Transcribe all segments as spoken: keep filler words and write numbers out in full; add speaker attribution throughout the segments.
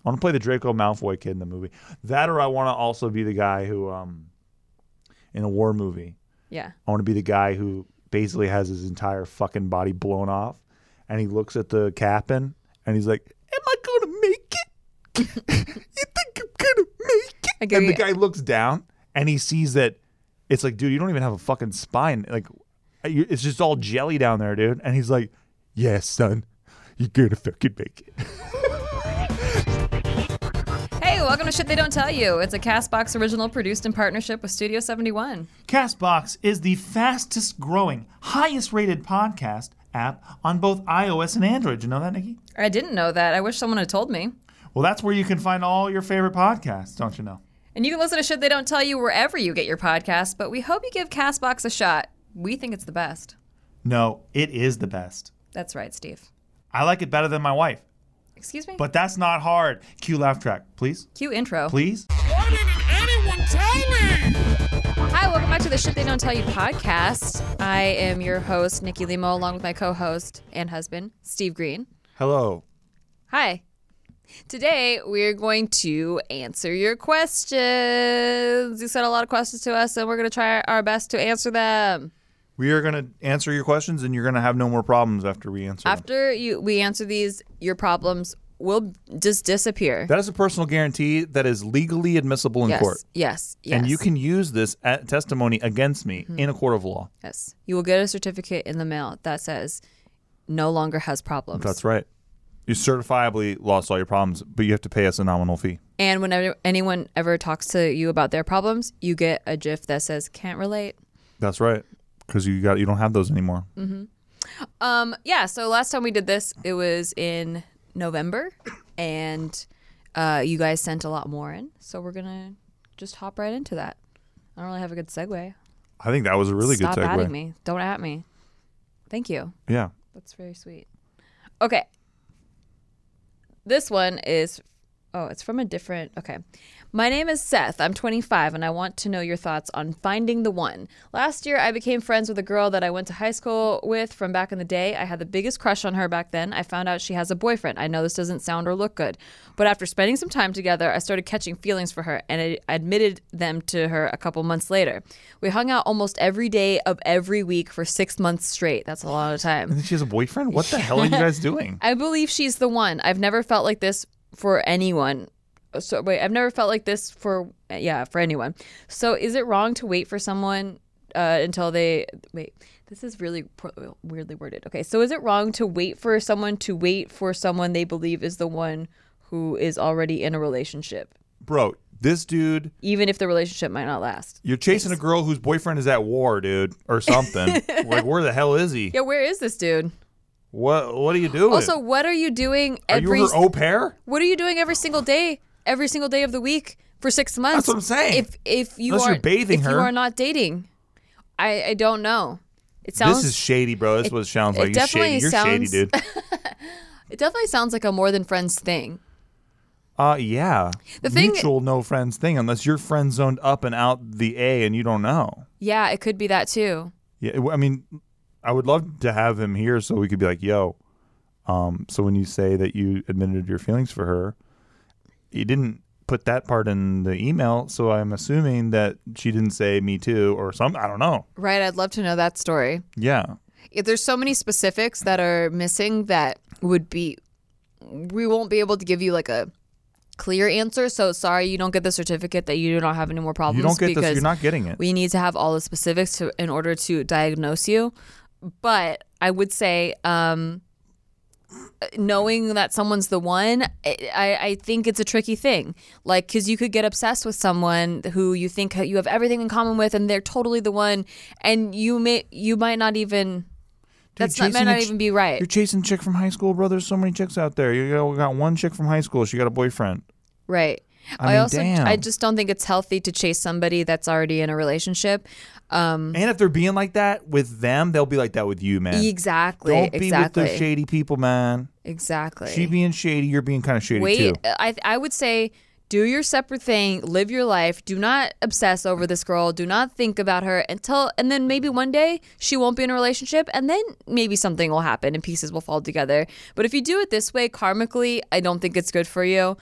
Speaker 1: I want to play the Draco Malfoy kid in the movie. That, or I want to also be the guy who, um, in a war movie.
Speaker 2: Yeah.
Speaker 1: I want to be the guy who basically has his entire fucking body blown off, and he looks at the captain, and he's like, "Am I gonna make it? You think I'm gonna make it?"
Speaker 2: Okay,
Speaker 1: and the
Speaker 2: yeah.
Speaker 1: guy looks down, and he sees that it's like, dude, you don't even have a fucking spine. Like, it's just all jelly down there, dude. And he's like, "Yes, son, you're gonna fucking make it."
Speaker 2: Hey, welcome to Shit They Don't Tell You. It's a CastBox original produced in partnership with Studio seventy-one.
Speaker 3: CastBox is the fastest growing, highest rated podcast app on both iOS and Android. You know that, Nikki?
Speaker 2: I didn't know that. I wish someone had told me.
Speaker 3: Well, that's where you can find all your favorite podcasts, don't you know?
Speaker 2: And you can listen to Shit They Don't Tell You wherever you get your podcasts, but we hope you give CastBox a shot. We think it's the best.
Speaker 3: No, it is the best.
Speaker 2: That's right, Steve.
Speaker 3: I like it better than my wife.
Speaker 2: Excuse me?
Speaker 3: But that's not hard. Cue laugh track, please.
Speaker 2: Cue intro.
Speaker 3: Please.
Speaker 4: Why didn't anyone tell me?
Speaker 2: Hi, welcome back to the Shit They Don't Tell You podcast. I am your host, Nikki Limo, along with my co-host and husband, Steve Green.
Speaker 1: Hello.
Speaker 2: Hi. Today, we're going to answer your questions. You sent a lot of questions to us, and we're going to try our best to answer them.
Speaker 1: We are going to answer your questions, and you're going to have no more problems after we answer them.
Speaker 2: After you, we answer these, your problems will just disappear.
Speaker 1: That is a personal guarantee that is legally admissible in
Speaker 2: yes,
Speaker 1: court.
Speaker 2: yes, yes.
Speaker 1: And you can use this at testimony against me mm-hmm. in a court of law.
Speaker 2: Yes. You will get a certificate in the mail that says no longer has problems.
Speaker 1: That's right. You certifiably lost all your problems, but you have to pay us a nominal fee.
Speaker 2: And whenever anyone ever talks to you about their problems, you get a GIF that says can't relate.
Speaker 1: That's right. Because you got you don't have those anymore.
Speaker 2: Mm-hmm. Um, yeah, so last time we did this, it was in November, and uh, you guys sent a lot more in, so we're going to just hop right into that. I don't really have a good segue.
Speaker 1: I think that was a really
Speaker 2: Stop
Speaker 1: good segue.
Speaker 2: Stop atting me. Don't at me. Thank you.
Speaker 1: Yeah.
Speaker 2: That's very sweet. Okay. This one is, oh, it's from a different, okay. My name is Seth. I'm twenty-five, and I want to know your thoughts on finding the one. Last year, I became friends with a girl that I went to high school with from back in the day. I had the biggest crush on her back then. I found out she has a boyfriend. I know this doesn't sound or look good, but after spending some time together, I started catching feelings for her, and I admitted them to her a couple months later. We hung out almost every day of every week for six months straight. That's a lot of time.
Speaker 1: And she has a boyfriend? What the hell are you guys doing?
Speaker 2: I believe she's the one. I've never felt like this for anyone. So wait, I've never felt like this for yeah for anyone. So is it wrong to wait for someone uh, until they wait? This is really pro- weirdly worded. Okay, so is it wrong to wait for someone to wait for someone they believe is the one who is already in a relationship?
Speaker 1: Bro, this dude,
Speaker 2: even if the relationship might not last.
Speaker 1: You're chasing Thanks. a girl whose boyfriend is at war, dude, or something. Like, where the hell is he?
Speaker 2: Yeah, where is this dude?
Speaker 1: What What are you doing?
Speaker 2: Also, what are you doing every?
Speaker 1: Are you her au pair?
Speaker 2: What are you doing every single day? Every single day of the week for six months.
Speaker 1: That's what I'm saying.
Speaker 2: If if you
Speaker 1: Unless
Speaker 2: are
Speaker 1: you're bathing
Speaker 2: if
Speaker 1: her.
Speaker 2: you are not dating, I, I don't know. It sounds.
Speaker 1: This is shady, bro. This is what it sounds like.
Speaker 2: It
Speaker 1: You're
Speaker 2: definitely
Speaker 1: shady. You're
Speaker 2: sounds,
Speaker 1: shady, dude.
Speaker 2: It definitely sounds like a more than friends thing.
Speaker 1: Uh, yeah.
Speaker 2: The thing,
Speaker 1: mutual no friends thing, unless you're friend zoned up and out the A and you don't know.
Speaker 2: Yeah, it could be that too.
Speaker 1: Yeah, I mean, I would love to have him here so we could be like, yo. Um, so when you say that you admitted your feelings for her, you didn't put that part in the email, so I'm assuming that she didn't say me too or something. I don't know.
Speaker 2: Right, I'd love to know that story.
Speaker 1: Yeah.
Speaker 2: If there's so many specifics that are missing that would be, we won't be able to give you like a clear answer. So sorry, you don't get the certificate that you do not have any more problems.
Speaker 1: You don't get this. You're not getting it.
Speaker 2: We need to have all the specifics to in order to diagnose you. But I would say, um, knowing that someone's the one, I, I think it's a tricky thing. Like, because you could get obsessed with someone who you think you have everything in common with, and they're totally the one, and you may you might not even. Dude, that's not might not ch- even be right.
Speaker 1: You're chasing a chick from high school, bro. There's so many chicks out there. You got, got one chick from high school. She got a boyfriend.
Speaker 2: Right.
Speaker 1: I,
Speaker 2: I
Speaker 1: mean,
Speaker 2: also
Speaker 1: damn.
Speaker 2: I just don't think it's healthy to chase somebody that's already in a relationship. Um,
Speaker 1: and if they're being like that with them, they'll be like that with you, man.
Speaker 2: Exactly.
Speaker 1: Don't be
Speaker 2: exactly.
Speaker 1: with those shady people, man.
Speaker 2: Exactly.
Speaker 1: She being shady, you're being kind of shady
Speaker 2: Wait,
Speaker 1: too.
Speaker 2: I I would say do your separate thing, live your life. Do not obsess over this girl. Do not think about her until, and then maybe one day she won't be in a relationship, and then maybe something will happen and pieces will fall together. But if you do it this way, karmically, I don't think it's good for you.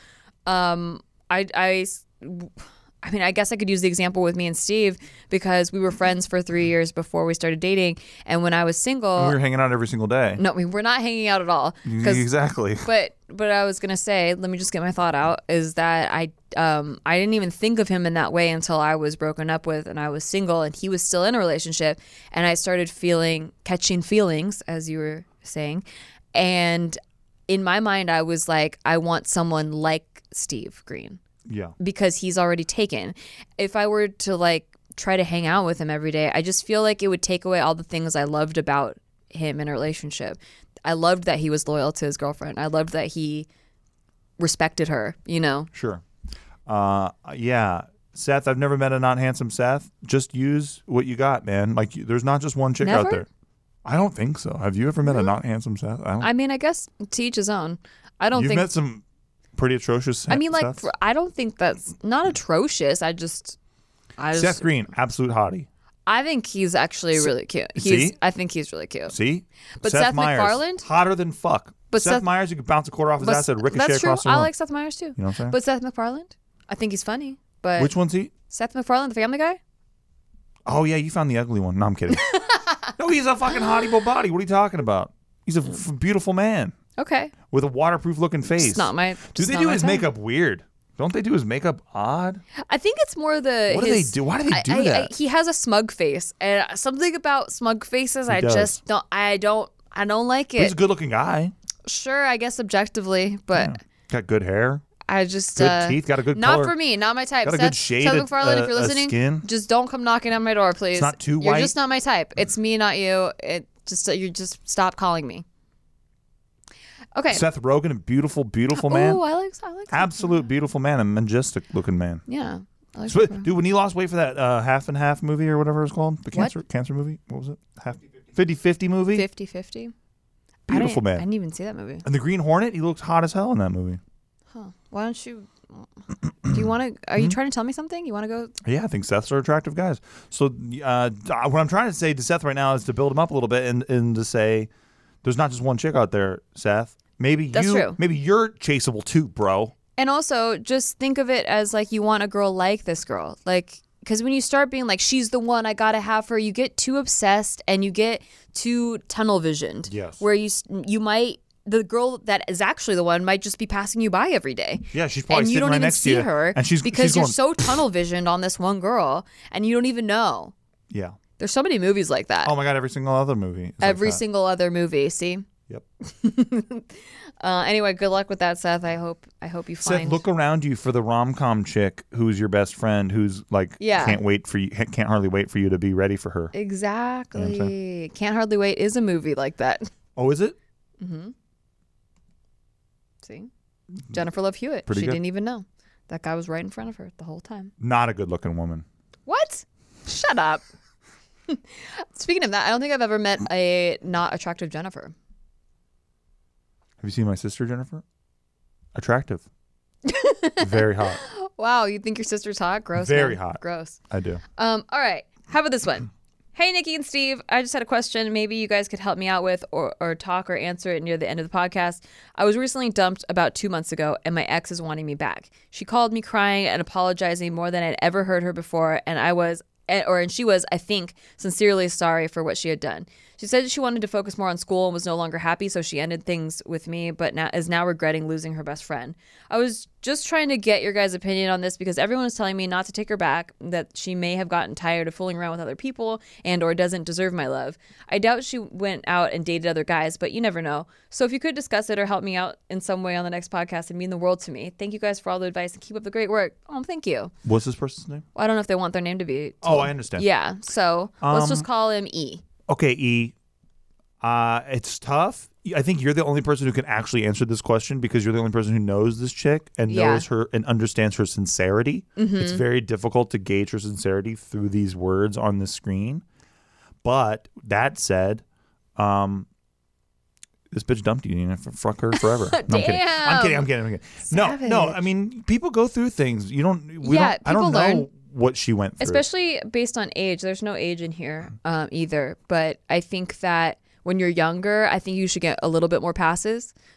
Speaker 2: Um, I, I, I mean, I guess I could use the example with me and Steve because we were friends for three years before we started dating. And when I was single,
Speaker 1: We were hanging out every single day.
Speaker 2: no, we were not hanging out at all. 'Cause-
Speaker 1: Exactly.
Speaker 2: But but I was gonna say, let me just get my thought out. Is that I um I didn't even think of him in that way until I was broken up with and I was single and he was still in a relationship and I started feeling catching feelings, as you were saying, and in my mind I was like, I want someone like Steve Green
Speaker 1: Yeah.
Speaker 2: because he's already taken. If I were to like try to hang out with him every day, I just feel like it would take away all the things I loved about him in a relationship. I loved that he was loyal to his girlfriend. I loved that he respected her, you know?
Speaker 1: Sure. Uh, yeah. Seth, I've never met a not handsome Seth. Just use what you got, man. Like, you- there's not just one chick
Speaker 2: Never?
Speaker 1: out there. I don't think so. Have you ever met a not handsome Seth? I don't.
Speaker 2: I mean, I guess to each his own. I don't
Speaker 1: You've
Speaker 2: think.
Speaker 1: met some pretty atrocious.
Speaker 2: I mean, like,
Speaker 1: Seths.
Speaker 2: for, I don't think that's not atrocious. I just, I just,
Speaker 1: Seth Green, absolute hottie.
Speaker 2: I think he's actually really cute. He's,
Speaker 1: See?
Speaker 2: I think he's really cute.
Speaker 1: See,
Speaker 2: But Seth
Speaker 1: Meyers,
Speaker 2: MacFarlane?
Speaker 1: hotter than fuck.
Speaker 2: But
Speaker 1: Seth,
Speaker 2: Seth-
Speaker 1: Meyers, you could bounce a quarter off his
Speaker 2: But
Speaker 1: ass and ricochet
Speaker 2: that's true.
Speaker 1: across the
Speaker 2: I
Speaker 1: room.
Speaker 2: like Seth Meyers too.
Speaker 1: You know what I'm saying?
Speaker 2: But Seth MacFarlane, I think he's funny. But
Speaker 1: Which one's he?
Speaker 2: Seth MacFarlane, the Family Guy.
Speaker 1: Oh yeah, you found the ugly one. No, I'm kidding. No, he's a fucking hottie body. What are you talking about? He's a f- beautiful man
Speaker 2: Okay,
Speaker 1: with a waterproof looking face.
Speaker 2: it's not my.
Speaker 1: Do
Speaker 2: just
Speaker 1: they
Speaker 2: not
Speaker 1: do
Speaker 2: my
Speaker 1: his
Speaker 2: type.
Speaker 1: makeup weird? Don't they do his makeup odd?
Speaker 2: I think it's more the.
Speaker 1: What
Speaker 2: his,
Speaker 1: do they do? Why do they
Speaker 2: I-
Speaker 1: do
Speaker 2: I- I-
Speaker 1: that?
Speaker 2: he has a smug face, and something about smug faces, I
Speaker 1: does.
Speaker 2: just don't. I don't. I don't like
Speaker 1: He's
Speaker 2: it.
Speaker 1: a good looking guy.
Speaker 2: Sure, I guess objectively, but
Speaker 1: Yeah. Got good hair.
Speaker 2: I just
Speaker 1: Good
Speaker 2: uh,
Speaker 1: teeth, got a good
Speaker 2: not
Speaker 1: color.
Speaker 2: for me, not my type.
Speaker 1: Got a
Speaker 2: Seth,
Speaker 1: good shade
Speaker 2: Seth
Speaker 1: of,
Speaker 2: MacFarlane,
Speaker 1: uh,
Speaker 2: if you're
Speaker 1: uh,
Speaker 2: listening,
Speaker 1: skin.
Speaker 2: just don't come knocking on my door, please.
Speaker 1: not too
Speaker 2: You're
Speaker 1: white.
Speaker 2: just not my type. It's me, not you. It just you just stop calling me. Okay.
Speaker 1: Seth Rogen, a beautiful, beautiful man.
Speaker 2: Oh, I like. I like. Seth.
Speaker 1: Absolute beautiful man, a majestic looking man.
Speaker 2: Yeah. I like
Speaker 1: So,
Speaker 2: Seth.
Speaker 1: dude, when he lost weight for that uh, half and half movie or whatever it was called, the cancer cancer movie, what was it? Half fifty-fifty movie.
Speaker 2: fifty-fifty.
Speaker 1: Beautiful
Speaker 2: I
Speaker 1: man.
Speaker 2: I didn't even see that movie.
Speaker 1: And the Green Hornet, he looked hot as hell in that movie.
Speaker 2: Huh. Why don't you? Do you want to? Are
Speaker 1: Hmm?
Speaker 2: you trying to tell me something? You want to go?
Speaker 1: Yeah, I think Seths are attractive guys. So uh, what I'm trying to say to Seth right now is to build him up a little bit and, and to say there's not just one chick out there, Seth. Maybe
Speaker 2: That's
Speaker 1: you,
Speaker 2: true.
Speaker 1: maybe you're chaseable too, bro.
Speaker 2: And also, just think of it as like you want a girl like this girl, like. Because when you start being like, she's the one, I gotta have her, you get too obsessed and you get too tunnel visioned.
Speaker 1: Yes.
Speaker 2: Where you you might, the girl that is actually the one might just be passing you by every day.
Speaker 1: Yeah, she's probably
Speaker 2: and you
Speaker 1: sitting
Speaker 2: don't
Speaker 1: right
Speaker 2: even
Speaker 1: next
Speaker 2: see
Speaker 1: to you,
Speaker 2: her
Speaker 1: and she's
Speaker 2: because
Speaker 1: she's
Speaker 2: you're
Speaker 1: going,
Speaker 2: so tunnel visioned on this one girl and you don't even know.
Speaker 1: Yeah.
Speaker 2: There's so many movies like that.
Speaker 1: Oh my god, every single other movie. is like
Speaker 2: every
Speaker 1: that.
Speaker 2: single other movie. See.
Speaker 1: Yep.
Speaker 2: Uh, anyway, good luck with that, Seth. I hope I hope you
Speaker 1: Seth,
Speaker 2: find.
Speaker 1: look around you for the rom com chick who's your best friend, who's like
Speaker 2: Yeah.
Speaker 1: can't wait for you, can't hardly wait for you to be ready for her.
Speaker 2: Exactly. Can't Hardly Wait is a movie like that.
Speaker 1: Oh, is it?
Speaker 2: See? Jennifer Love Hewitt.
Speaker 1: Pretty
Speaker 2: she
Speaker 1: good.
Speaker 2: didn't even know. That guy was right in front of her the whole time.
Speaker 1: Not a good looking woman.
Speaker 2: What? Shut up. Speaking of that, I don't think I've ever met a not attractive Jennifer.
Speaker 1: Have you seen my sister Jennifer? Attractive. Very hot.
Speaker 2: Wow, you think your sister's hot? Gross.
Speaker 1: Very
Speaker 2: man.
Speaker 1: hot.
Speaker 2: Gross.
Speaker 1: I do.
Speaker 2: Um, all right. How about this one? Hey, Nikki and Steve. I just had a question maybe you guys could help me out with or, or talk or answer it near the end of the podcast. I was recently dumped about two months ago, and my ex is wanting me back. She called me crying and apologizing more than I'd ever heard her before, and I was, or and she was, I think, sincerely sorry for what she had done. She said she wanted to focus more on school and was no longer happy, so she ended things with me, but now is now regretting losing her best friend. I was just trying to get your guys' opinion on this because everyone was telling me not to take her back, that she may have gotten tired of fooling around with other people and or doesn't deserve my love. I doubt she went out and dated other guys, but you never know. So if you could discuss it or help me out in some way on the next podcast, it'd mean the world to me. Thank you guys for all the advice and keep up the great work. Oh, thank you.
Speaker 1: What's this person's name?
Speaker 2: Well, I don't know if they want their name to be
Speaker 1: Oh,
Speaker 2: told.
Speaker 1: I understand.
Speaker 2: Yeah, so let's
Speaker 1: Um,
Speaker 2: just call him E.
Speaker 1: Okay, E. Uh, it's tough. I think you're the only person who can actually answer this question because you're the only person who knows this chick and
Speaker 2: Yeah.
Speaker 1: knows her and understands her sincerity. It's very difficult to gauge her sincerity through these words on the screen. But that said, um, this bitch dumped you. You know, fuck her forever. No, I'm kidding. I'm kidding. I'm kidding. I'm kidding. No, no. I mean, people go through things. You don't. We
Speaker 2: Yeah,
Speaker 1: don't. I don't
Speaker 2: people
Speaker 1: know
Speaker 2: learn.
Speaker 1: what she went through.
Speaker 2: Especially based on age. There's no age in here um, either. But I think that when you're younger, I think you should get a little bit more passes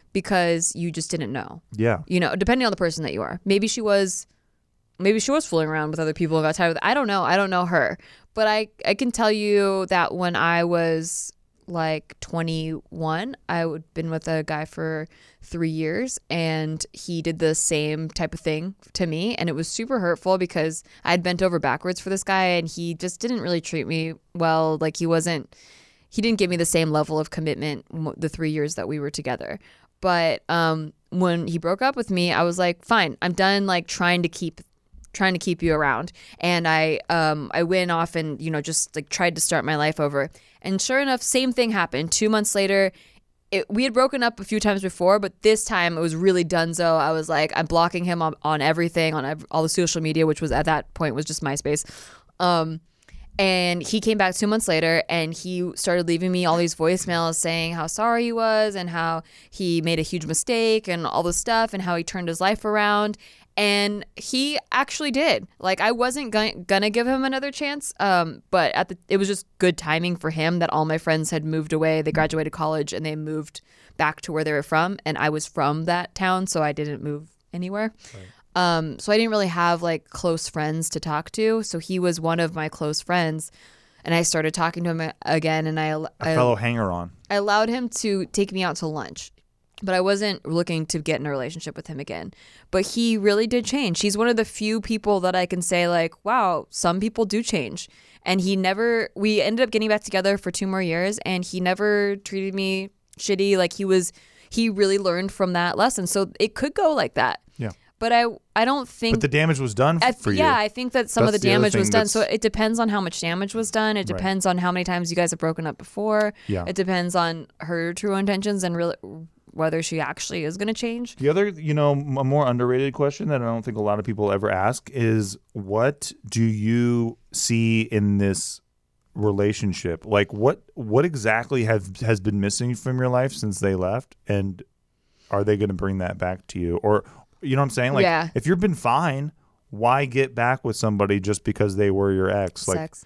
Speaker 2: because you just didn't know.
Speaker 1: Yeah.
Speaker 2: You know, depending on the person that you are. Maybe she was maybe she was fooling around with other people and got tired of it. I don't know. I don't know her. But I, I can tell you that when I was like twenty-one, I had been with a guy for three years and he did the same type of thing to me. And it was super hurtful because I had bent over backwards for this guy and he just didn't really treat me well. Like he wasn't, he didn't give me the same level of commitment the three years that we were together. But um, when he broke up with me, I was like, fine, I'm done like trying to keep trying to keep you around. And I um I went off and, you know, just like tried to start my life over. And sure enough, same thing happened. Two months later, it, we had broken up a few times before, but this time it was really donezo. I was like, I'm blocking him on, on everything, on ev- all the social media, which was at that point was just MySpace. Um, and he came back two months later and he started leaving me all these voicemails saying how sorry he was and how he made a huge mistake and all this stuff and how he turned his life around. And he actually did. Like, I wasn't going to give him another chance, um, but at the it was just good timing for him that all my friends had moved away. They graduated college and they moved back to where they were from. And I was from that town, so I didn't move anywhere. Right. Um, so I didn't really have, like, close friends to talk to. So he was one of my close friends. And I started talking to him again. And I,
Speaker 1: A
Speaker 2: I,
Speaker 1: fellow hanger-on.
Speaker 2: I allowed him to take me out to lunch. But I wasn't looking to get in a relationship with him again. But he really did change. He's one of the few people that I can say, like, wow, some people do change. And he never, we ended up getting back together for two more years, and he never treated me shitty. Like, he was, he really learned from that lesson. So it could go like that.
Speaker 1: Yeah.
Speaker 2: But I, I don't think.
Speaker 1: But the damage was done
Speaker 2: I,
Speaker 1: for you.
Speaker 2: Yeah, I think that some
Speaker 1: That's
Speaker 2: of the
Speaker 1: the other
Speaker 2: damage was
Speaker 1: thing
Speaker 2: done.
Speaker 1: that's-
Speaker 2: So it depends on how much damage was done. It
Speaker 1: Right.
Speaker 2: depends on how many times you guys have broken up before.
Speaker 1: Yeah.
Speaker 2: It depends on her true intentions and really whether she actually is going to change.
Speaker 1: The other, you know, m- a more underrated question that I don't think a lot of people ever ask is, what do you see in this relationship? Like, what what exactly have has been missing from your life since they left, and are they going to bring that back to you? Or, you know what I'm saying? Like,
Speaker 2: Yeah.
Speaker 1: if you've been fine, why get back with somebody just because they were your ex? Like,
Speaker 2: Sex.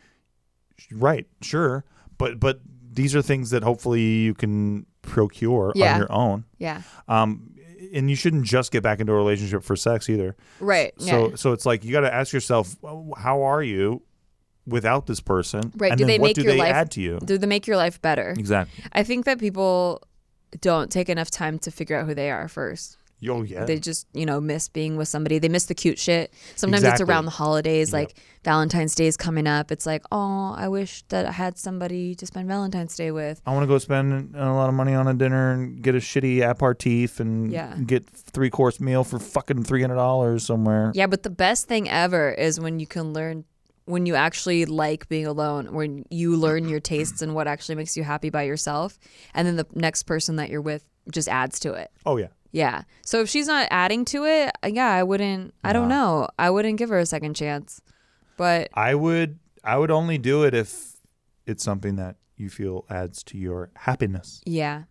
Speaker 1: right, sure, but but these are things that hopefully you can procure
Speaker 2: Yeah.
Speaker 1: on your own.
Speaker 2: Yeah.
Speaker 1: Um, and you shouldn't just get back into a relationship for sex either.
Speaker 2: Right.
Speaker 1: So,
Speaker 2: yeah.
Speaker 1: so it's like you got to ask yourself, well, how are you without this person?
Speaker 2: Right.
Speaker 1: And
Speaker 2: do
Speaker 1: then
Speaker 2: they
Speaker 1: what
Speaker 2: make
Speaker 1: do
Speaker 2: your
Speaker 1: they
Speaker 2: life
Speaker 1: add to you?
Speaker 2: Do they make your life better?
Speaker 1: Exactly.
Speaker 2: I think that people don't take enough time to figure out who they are first.
Speaker 1: Oh yeah.
Speaker 2: They just, you know, miss being with somebody. They miss the cute shit. Sometimes it's
Speaker 1: Exactly.
Speaker 2: around the holidays,
Speaker 1: Yep.
Speaker 2: like Valentine's Day is coming up. It's like, oh, I wish that I had somebody to spend Valentine's Day with.
Speaker 1: I want to go spend a lot of money on a dinner and get a shitty aperitif and
Speaker 2: Yeah.
Speaker 1: get three course meal for fucking three hundred dollars somewhere.
Speaker 2: Yeah, but the best thing ever is when you can learn, when you actually like being alone, when you learn your tastes and what actually makes you happy by yourself. And then the next person that you're with just adds to it.
Speaker 1: Oh yeah.
Speaker 2: Yeah. So if she's not adding to it, yeah, I wouldn't, I don't know. I wouldn't give her a second chance. But
Speaker 1: I would. I would only do it if it's something that you feel adds to your happiness.
Speaker 2: yeah,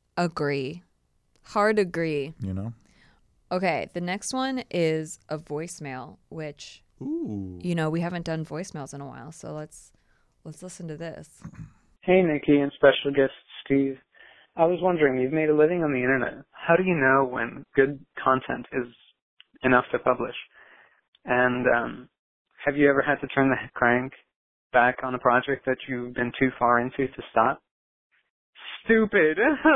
Speaker 2: agree. Hard agree.
Speaker 1: You know.
Speaker 2: Okay. The next one is a voicemail, which,
Speaker 1: Ooh.
Speaker 2: you know, we haven't done voicemails in a while. So let's, let's listen to this.
Speaker 5: Hey, Nikki and special guest Steve. I was wondering, you've made a living on the internet. How do you know when good content is enough to publish? And um, have you ever had to turn the crank back on a project that you've been too far into to stop? Stupid.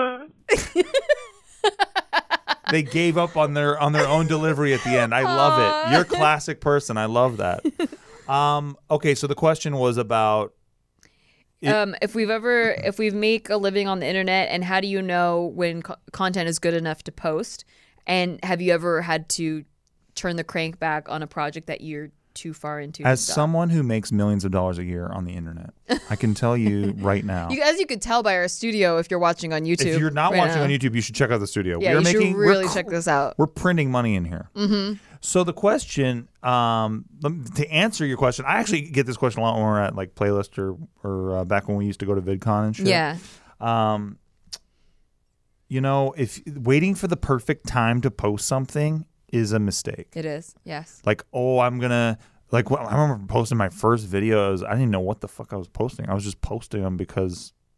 Speaker 1: They gave up on their on their own delivery at the end. I love it. You're a classic person. I love that. Um, okay, so the question was about It-
Speaker 2: um, if we've ever, if we've make a living on the internet, and how do you know when co- content is good enough to post? And have you ever had to turn the crank back on a project that you're too far into? to
Speaker 1: as
Speaker 2: stop?
Speaker 1: someone who makes millions of dollars a year on the internet, I can tell you right now.
Speaker 2: You, as you could tell by our studio, if you're watching on YouTube.
Speaker 1: If you're not
Speaker 2: right
Speaker 1: watching
Speaker 2: now.
Speaker 1: on YouTube, you should check out the studio.
Speaker 2: Yeah,
Speaker 1: we are
Speaker 2: you
Speaker 1: making,
Speaker 2: should really
Speaker 1: we're, cr-
Speaker 2: check this out.
Speaker 1: We're printing money in here.
Speaker 2: Mm-hmm.
Speaker 1: So the question, um, lem- to answer your question, I actually get this question a lot when we're at like Playlist or or uh, back when we used to go to VidCon and shit.
Speaker 2: Yeah.
Speaker 1: Um, you know, if waiting for the perfect time to post something is a mistake.
Speaker 2: It is. Yes.
Speaker 1: Like, oh, I'm gonna like. wh- I remember posting my first videos. I didn't know what the fuck I was posting. I was just posting them because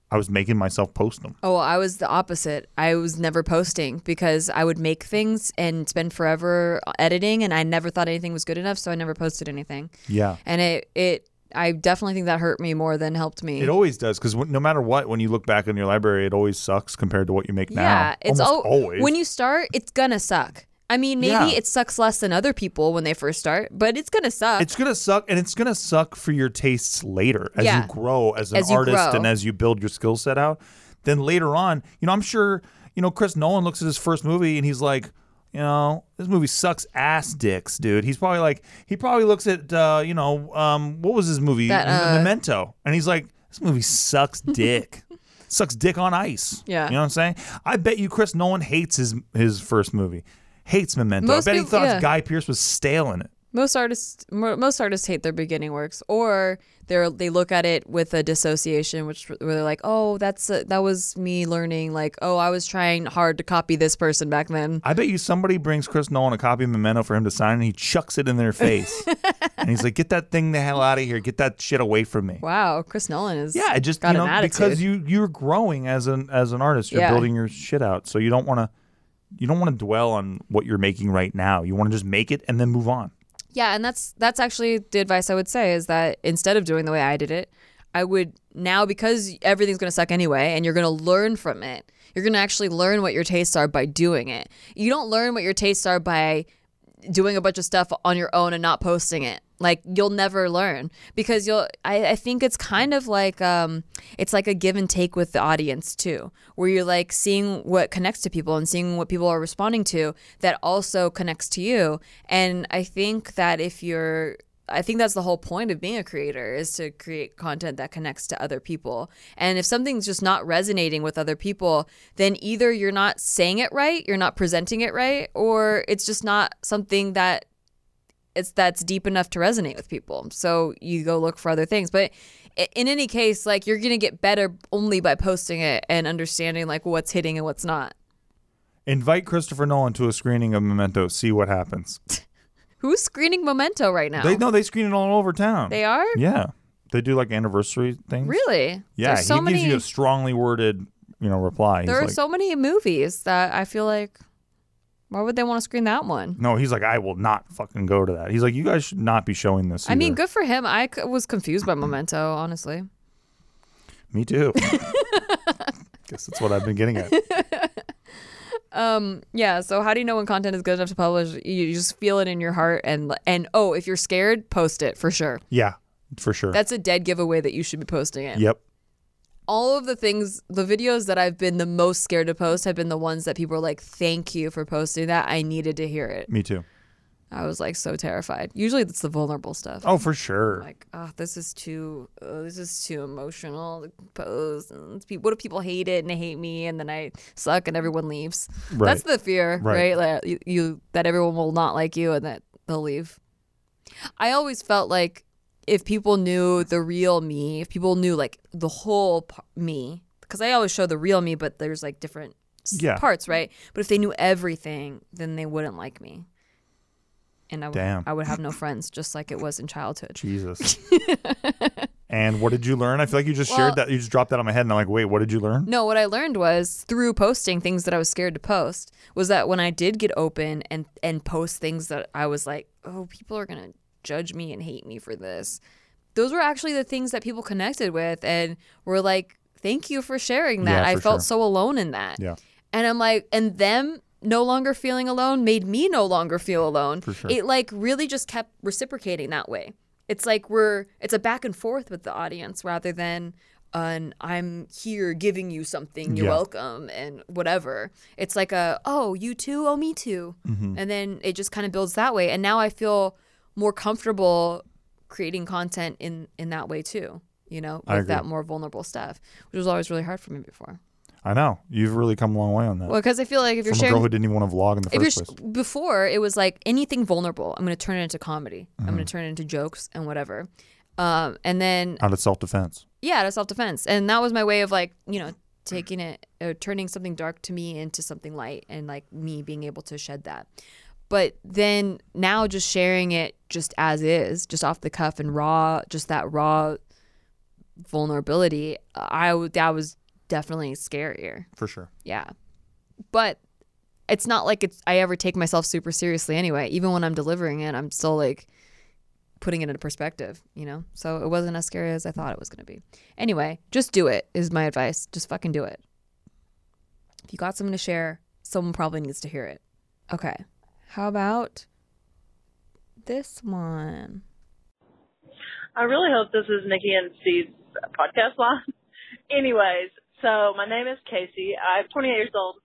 Speaker 1: I was making myself post them.
Speaker 2: Oh, I was the opposite. I was never posting because I would make things and spend forever editing, and I never thought anything was good enough, so I never posted anything.
Speaker 1: Yeah.
Speaker 2: And it, it I definitely think that hurt me more than helped me.
Speaker 1: It always does, because no matter what, when you look back in your library, it always sucks compared to what you make now.
Speaker 2: Yeah, it's
Speaker 1: Almost
Speaker 2: al-
Speaker 1: always.
Speaker 2: when you start, it's gonna suck. I mean, maybe
Speaker 1: Yeah.
Speaker 2: it sucks less than other people when they first start, but it's gonna suck.
Speaker 1: It's going to suck, and it's going to suck for your tastes later as
Speaker 2: Yeah.
Speaker 1: you grow as an
Speaker 2: As you
Speaker 1: artist
Speaker 2: grow.
Speaker 1: and as you build your skill set out. Then later on, you know, I'm sure, you know, Chris Nolan looks at his first movie and he's like, you know, this movie sucks ass dicks, dude. He's probably like, he probably looks at, uh, you know, um, what was his movie?
Speaker 2: That, uh,
Speaker 1: Memento. And he's like, this movie sucks dick. Sucks dick on ice.
Speaker 2: Yeah.
Speaker 1: You know what I'm saying? I bet you Chris Nolan hates his his first movie. Hates Memento.
Speaker 2: Most
Speaker 1: I bet he
Speaker 2: people-
Speaker 1: thought
Speaker 2: yeah.
Speaker 1: Guy Pearce was stale in it.
Speaker 2: Most artists, mo- most artists hate their beginning works, or they they look at it with a dissociation, which where they're like, "Oh, that's a, that was me learning." Like, "Oh, I was trying hard to copy this person back then."
Speaker 1: I bet you somebody brings Chris Nolan a copy of Memento for him to sign, and he chucks it in their face, and he's like, "Get that thing the hell out of here! Get that shit away from me!"
Speaker 2: Wow, Chris Nolan is
Speaker 1: Yeah, it just
Speaker 2: got
Speaker 1: you know
Speaker 2: an attitude.
Speaker 1: because you you're growing as an as an artist, you're
Speaker 2: Yeah.
Speaker 1: building your shit out, so you don't want to you don't want to dwell on what you're making right now. You want to just make it and then move on.
Speaker 2: Yeah, and that's that's actually the advice I would say is that instead of doing the way I did it, I would now, because everything's going to suck anyway and you're going to learn from it. You're going to actually learn what your tastes are by doing it. You don't learn what your tastes are by doing a bunch of stuff on your own and not posting it. Like, you'll never learn because you'll I, I think it's kind of like um it's like a give and take with the audience too, where you're like seeing what connects to people and seeing what people are responding to that also connects to you. And I think that if you're I think that's the whole point of being a creator, is to create content that connects to other people. And if something's just not resonating with other people, then either you're not saying it right, you're not presenting it right, or it's just not something that it's that's deep enough to resonate with people. So you go look for other things. But i- in any case, like, you're going to get better only by posting it and understanding like what's hitting and what's not.
Speaker 1: Invite Christopher Nolan to a screening of Memento. See what happens.
Speaker 2: Who's screening Memento right now?
Speaker 1: They no, they screen it all over town.
Speaker 2: They are?
Speaker 1: Yeah, they do like anniversary things.
Speaker 2: Really?
Speaker 1: Yeah,
Speaker 2: There's so
Speaker 1: he
Speaker 2: many,
Speaker 1: gives you a strongly worded, you know, reply.
Speaker 2: there
Speaker 1: He's
Speaker 2: are
Speaker 1: like,
Speaker 2: so many movies that I feel like, why would they want to screen that one?
Speaker 1: no, he's like, I will not fucking go to that. He's like, you guys should not be showing this.
Speaker 2: I mean,
Speaker 1: either."
Speaker 2: good for him. I c- was confused by Memento, honestly.
Speaker 1: Me too. Guess that's what I've been getting at.
Speaker 2: Um, yeah. So how do you know when content is good enough to publish? You just feel it in your heart, and and oh, if you're scared, post it for sure.
Speaker 1: Yeah, for sure.
Speaker 2: That's a dead giveaway that you should be posting it.
Speaker 1: Yep.
Speaker 2: All of the things, the videos that I've been the most scared to post have been the ones that people are like, "Thank you for posting that. I needed to hear it."
Speaker 1: Me too.
Speaker 2: I was like so terrified. Usually it's the vulnerable stuff.
Speaker 1: Oh, for sure.
Speaker 2: Like, oh, this is too, uh, this is too emotional to post. And it's pe- what if people hate it and they hate me, and then I suck and everyone leaves?
Speaker 1: Right.
Speaker 2: That's the fear,
Speaker 1: Right.
Speaker 2: right? Like, you, you that everyone will not like you and that they'll leave. I always felt like if people knew the real me, if people knew like the whole p- me, because I always show the real me, but there's like different s-
Speaker 1: Yeah.
Speaker 2: parts, right? But if they knew everything, then they wouldn't like me. And I, w-
Speaker 1: Damn.
Speaker 2: I would have no friends, just like it was in childhood.
Speaker 1: Jesus. And what did you learn? I feel like you just
Speaker 2: Well-
Speaker 1: shared that. You just dropped that on my head, and I'm like, wait, what did you learn?
Speaker 2: No, what I learned was through posting things that I was scared to post, was that when I did get open and, and post things that I was like, oh, people are going to judge me and hate me for this, those were actually the things that people connected with and were like, thank you for sharing that.
Speaker 1: Yeah,
Speaker 2: I
Speaker 1: for
Speaker 2: felt
Speaker 1: sure.
Speaker 2: so alone in that.
Speaker 1: Yeah.
Speaker 2: And I'm like, and them no longer feeling alone made me no longer feel alone.
Speaker 1: For sure.
Speaker 2: It like really just kept reciprocating that way. It's like we're, it's a back and forth with the audience rather than an I'm here giving you something, you're
Speaker 1: Yeah.
Speaker 2: welcome and whatever. It's like a, oh, you too, oh, me too.
Speaker 1: Mm-hmm.
Speaker 2: And then it just kind of builds that way. And now I feel more comfortable creating content in, in that way too, you know,
Speaker 1: I
Speaker 2: with
Speaker 1: agree.
Speaker 2: that more vulnerable stuff, which was always really hard for me before.
Speaker 1: I know. You've really come a long way on that.
Speaker 2: Well, because I feel like if you're
Speaker 1: From a
Speaker 2: sharing
Speaker 1: girl who didn't even want to vlog in the
Speaker 2: if you're
Speaker 1: first
Speaker 2: sh-
Speaker 1: place.
Speaker 2: before it was like anything vulnerable, I'm going to turn it into comedy. I'm
Speaker 1: Mm-hmm.
Speaker 2: going to turn it into jokes and whatever. Um, and then
Speaker 1: Out of self-defense.
Speaker 2: yeah, to self defense, and that was my way of like you know taking it, uh, turning something dark to me into something light, and like me being able to shed that. But then now just sharing it just as is, just off the cuff and raw, just that raw vulnerability. I w- that was definitely scarier.
Speaker 1: For sure.
Speaker 2: Yeah. But it's not like it's I ever take myself super seriously anyway. Even when I'm delivering it, I'm still like putting it into perspective, you know? So it wasn't as scary as I thought it was going to be. Anyway, just do it is my advice. Just fucking do it. If you got something to share, someone probably needs to hear it. Okay. How about this one?
Speaker 6: I really hope this is Nikki and Steve's podcast line. Anyways, so my name is Casey. I'm twenty-eight years old.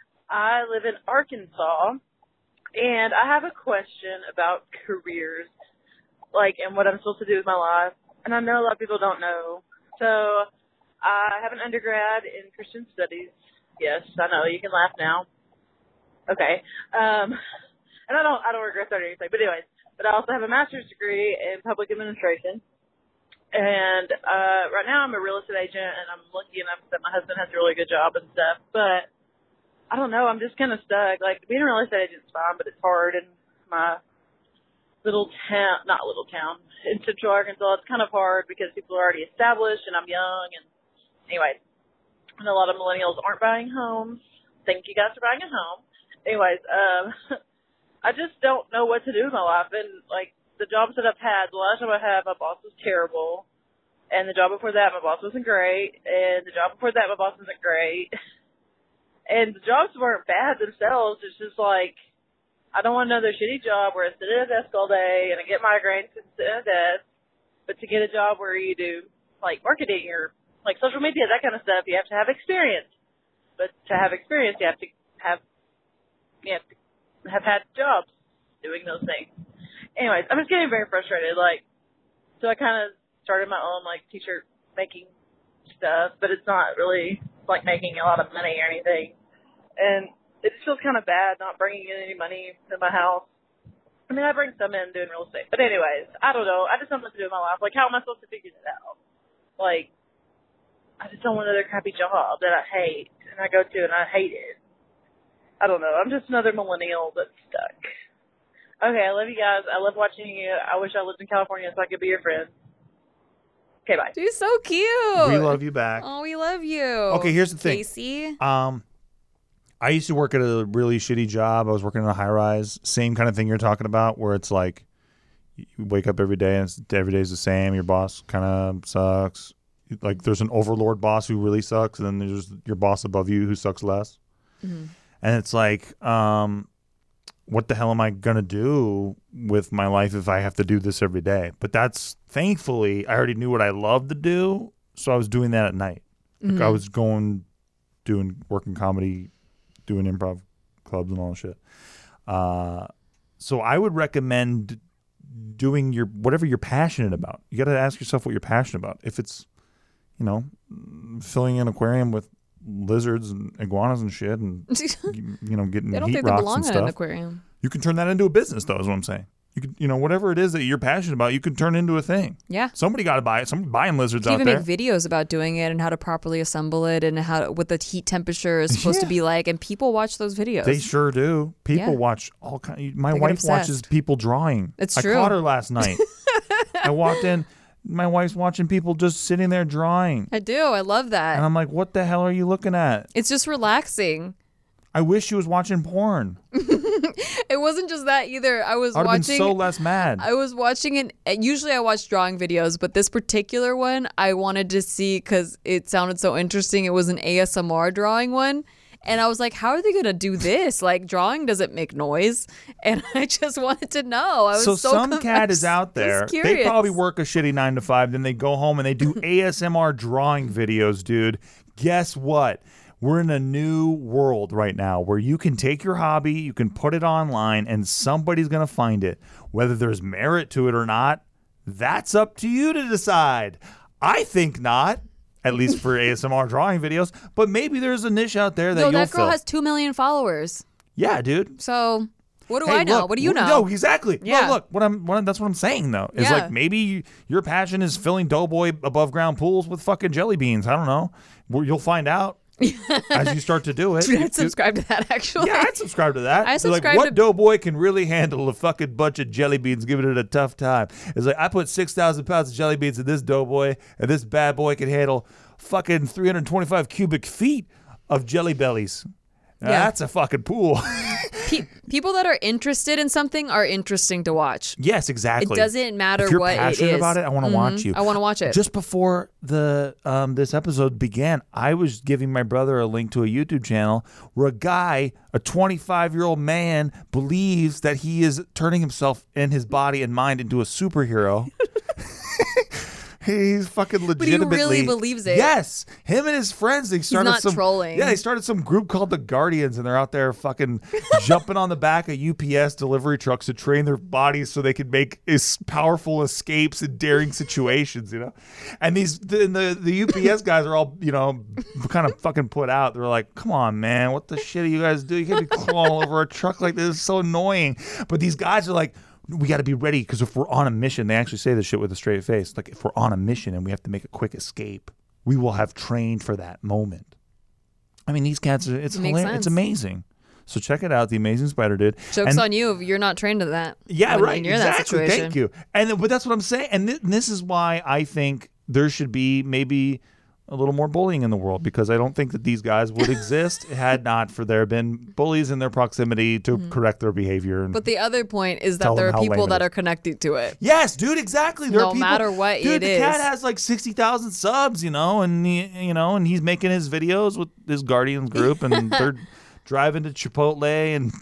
Speaker 6: I live in Arkansas, and I have a question about careers, like, and what I'm supposed to do with my life. And I know a lot of people don't know. So I have an undergrad in Christian Studies. Yes, I know. You can laugh now. Okay. Um, and I don't, I don't regret that or anything. But anyways, but I also have a master's degree in public administration. And uh, right now I'm a real estate agent, and I'm lucky enough that my husband has a really good job and stuff. But I don't know. I'm just kind of stuck. Like, being a real estate agent is fine, but it's hard in my little town, not little town, in Central Arkansas. It's kind of hard because people are already established, and I'm young. And anyway, and a lot of millennials aren't buying homes. Thank you guys for buying a home. Anyways, um, I just don't know what to do with my life. And, like, the jobs that I've had, the last job I had, my boss was terrible. And the job before that, my boss wasn't great. And the job before that, my boss wasn't great. And the jobs weren't bad themselves. It's just like, I don't want another shitty job where I sit at a desk all day and I get migraines and sit at a desk. But to get a job where you do, like, marketing or, like, social media, that kind of stuff, you have to have experience. But to have experience, you have to have, you have to have had jobs doing those things. Anyways, I'm just getting very frustrated. Like, so I kind of started my own, like, t-shirt making stuff, but it's not really like making a lot of money or anything. And it just feels kind of bad not bringing in any money to my house. I mean, I bring some in doing real estate. But anyways, I don't know. I just don't know what to do with my life. Like, how am I supposed to figure it out? Like, I just don't want another crappy job that I hate and I go to and I hate it. I don't know. I'm just another millennial that's stuck. Okay, I love you guys. I love watching you. I wish I lived in California so I could be your friend. Okay, bye.
Speaker 2: She's so cute.
Speaker 1: We love you back.
Speaker 2: Oh, we love you.
Speaker 1: Okay, here's the thing.
Speaker 2: Casey.
Speaker 1: Um, I used to work at a really shitty job. I was working in a high rise. Same kind of thing you're talking about, where it's like you wake up every day and it's, every day's the same. Your boss kind of sucks. Like, there's an overlord boss who really sucks, and then there's your boss above you who sucks less. Mm-hmm. And it's like, um, what the hell am I going to do with my life if I have to do this every day? But that's, thankfully, I already knew what I loved to do, so I was doing that at night. Like,
Speaker 2: Mm-hmm.
Speaker 1: I was going, doing, working comedy, doing improv clubs and all that shit. Uh, so I would recommend doing your, whatever you're passionate about. You got to ask yourself what you're passionate about. If it's, you know, filling an aquarium with lizards and iguanas and shit, and you, you know, getting
Speaker 2: They don't
Speaker 1: heat
Speaker 2: think they
Speaker 1: rocks
Speaker 2: belong
Speaker 1: and
Speaker 2: in
Speaker 1: stuff.
Speaker 2: an aquarium.
Speaker 1: You can turn that into a business, though, is what I'm saying. You could, you know, whatever it is that you're passionate about, you can turn into a thing.
Speaker 2: Yeah.
Speaker 1: Somebody got to buy it. Somebody buying lizards
Speaker 2: You
Speaker 1: out
Speaker 2: even
Speaker 1: there.
Speaker 2: make videos about doing it and how to properly assemble it and how what the heat temperature is supposed to
Speaker 1: Yeah.
Speaker 2: be like, and people watch those videos.
Speaker 1: They sure do. People
Speaker 2: Yeah.
Speaker 1: watch all kind. My
Speaker 2: They get
Speaker 1: wife
Speaker 2: obsessed.
Speaker 1: watches people drawing.
Speaker 2: It's
Speaker 1: I
Speaker 2: true.
Speaker 1: caught her last night. I walked in. My wife's watching people just sitting there drawing,
Speaker 2: I do. I love that.
Speaker 1: and I'm like, "What the hell are you looking at?"
Speaker 2: It's just relaxing.
Speaker 1: I wish she was watching porn.
Speaker 2: It wasn't just that either. I was
Speaker 1: I'd have been
Speaker 2: watching.
Speaker 1: so less mad.
Speaker 2: I was watching it. Usually I watch drawing videos, but this particular one I wanted to see because it sounded so interesting. It was an A S M R drawing one. And I was like, how are they going to do this? Like, drawing doesn't make noise. And I just wanted to know. I was
Speaker 1: so
Speaker 2: so,
Speaker 1: some
Speaker 2: com-
Speaker 1: cat
Speaker 2: I
Speaker 1: is
Speaker 2: was
Speaker 1: out there.
Speaker 2: just
Speaker 1: They
Speaker 2: curious.
Speaker 1: probably work a shitty nine to five. Then they go home and they do A S M R drawing videos, dude. Guess what? We're in a new world right now where you can take your hobby, you can put it online, and somebody's going to find it. Whether there's merit to it or not, that's up to you to decide. I think not, at least for A S M R drawing videos. But maybe there's a niche out there that
Speaker 2: No,
Speaker 1: you'll
Speaker 2: that girl
Speaker 1: fill.
Speaker 2: has two million followers.
Speaker 1: Yeah, dude.
Speaker 2: So what do
Speaker 1: Hey,
Speaker 2: I know?
Speaker 1: look,
Speaker 2: what do you know?
Speaker 1: No, exactly.
Speaker 2: Yeah.
Speaker 1: Look, look, what I'm, what, that's what I'm saying though. Is
Speaker 2: Yeah.
Speaker 1: like maybe you, your passion is filling Doughboy above ground pools with fucking jelly beans. I don't know. Well, you'll find out as you start to do it.
Speaker 2: Dude,
Speaker 1: You-
Speaker 2: I'd subscribe to that actually.
Speaker 1: yeah, I'd subscribe to that.
Speaker 2: I
Speaker 1: It's like,
Speaker 2: subscribe
Speaker 1: what
Speaker 2: to-
Speaker 1: Doughboy can really handle a fucking bunch of jelly beans giving it a tough time. It's like, I put six thousand pounds of jelly beans in this Doughboy, and this bad boy can handle fucking three hundred twenty-five cubic feet of Jelly Bellies. Now,
Speaker 2: Yeah.
Speaker 1: That's a fucking pool.
Speaker 2: Pe- people that are interested in something are interesting to watch.
Speaker 1: Yes, exactly.
Speaker 2: It doesn't matter
Speaker 1: if you're
Speaker 2: what it
Speaker 1: passionate
Speaker 2: is.
Speaker 1: about it, I want to
Speaker 2: Mhm.
Speaker 1: watch you.
Speaker 2: I want to watch it.
Speaker 1: Just before the um, this episode began, I was giving my brother a link to a YouTube channel where a guy, a twenty-five-year-old man, believes that he is turning himself and his body and mind into a superhero. He's fucking
Speaker 2: he
Speaker 1: legitimately
Speaker 2: really believes it.
Speaker 1: Yes, him and his friends. They started
Speaker 2: not
Speaker 1: some
Speaker 2: trolling.
Speaker 1: Yeah, they started some group called the Guardians, and they're out there fucking jumping on the back of U P S delivery trucks to train their bodies so they can make as powerful escapes in daring situations. You know, and these the the, the U P S guys are all you know kind of fucking put out. They're like, "Come on, man, what the shit do you guys do? You can't be crawling all over a truck like this. It's so annoying." But these guys are like, we got to be ready because if we're on a mission, they actually say this shit with a straight face. Like, if we're on a mission and we have to make a quick escape, we will have trained for that moment. I mean, these cats are, it's
Speaker 2: Makes
Speaker 1: hilarious.
Speaker 2: sense.
Speaker 1: It's amazing. So check it out. The Amazing Spider Dude.
Speaker 2: Joke's
Speaker 1: And-
Speaker 2: on you if you're not trained to that.
Speaker 1: Yeah,
Speaker 2: when,
Speaker 1: right.
Speaker 2: when you're
Speaker 1: exactly.
Speaker 2: in that situation.
Speaker 1: Thank you. And then- but that's what I'm saying. And th- this is why I think there should be maybe a little more bullying in the world, because I don't think that these guys would exist had not for there been bullies in their proximity to correct their behavior. And
Speaker 2: But the other point is that
Speaker 1: Tell
Speaker 2: there
Speaker 1: them
Speaker 2: are
Speaker 1: how
Speaker 2: people
Speaker 1: lame it
Speaker 2: that
Speaker 1: is.
Speaker 2: are connected to it.
Speaker 1: yes, dude, exactly. There
Speaker 2: No
Speaker 1: are people,
Speaker 2: matter what
Speaker 1: dude,
Speaker 2: it
Speaker 1: the cat
Speaker 2: is.
Speaker 1: has like sixty thousand subs, you know, and he, you know, and he's making his videos with his Guardians group, and they're driving to Chipotle and.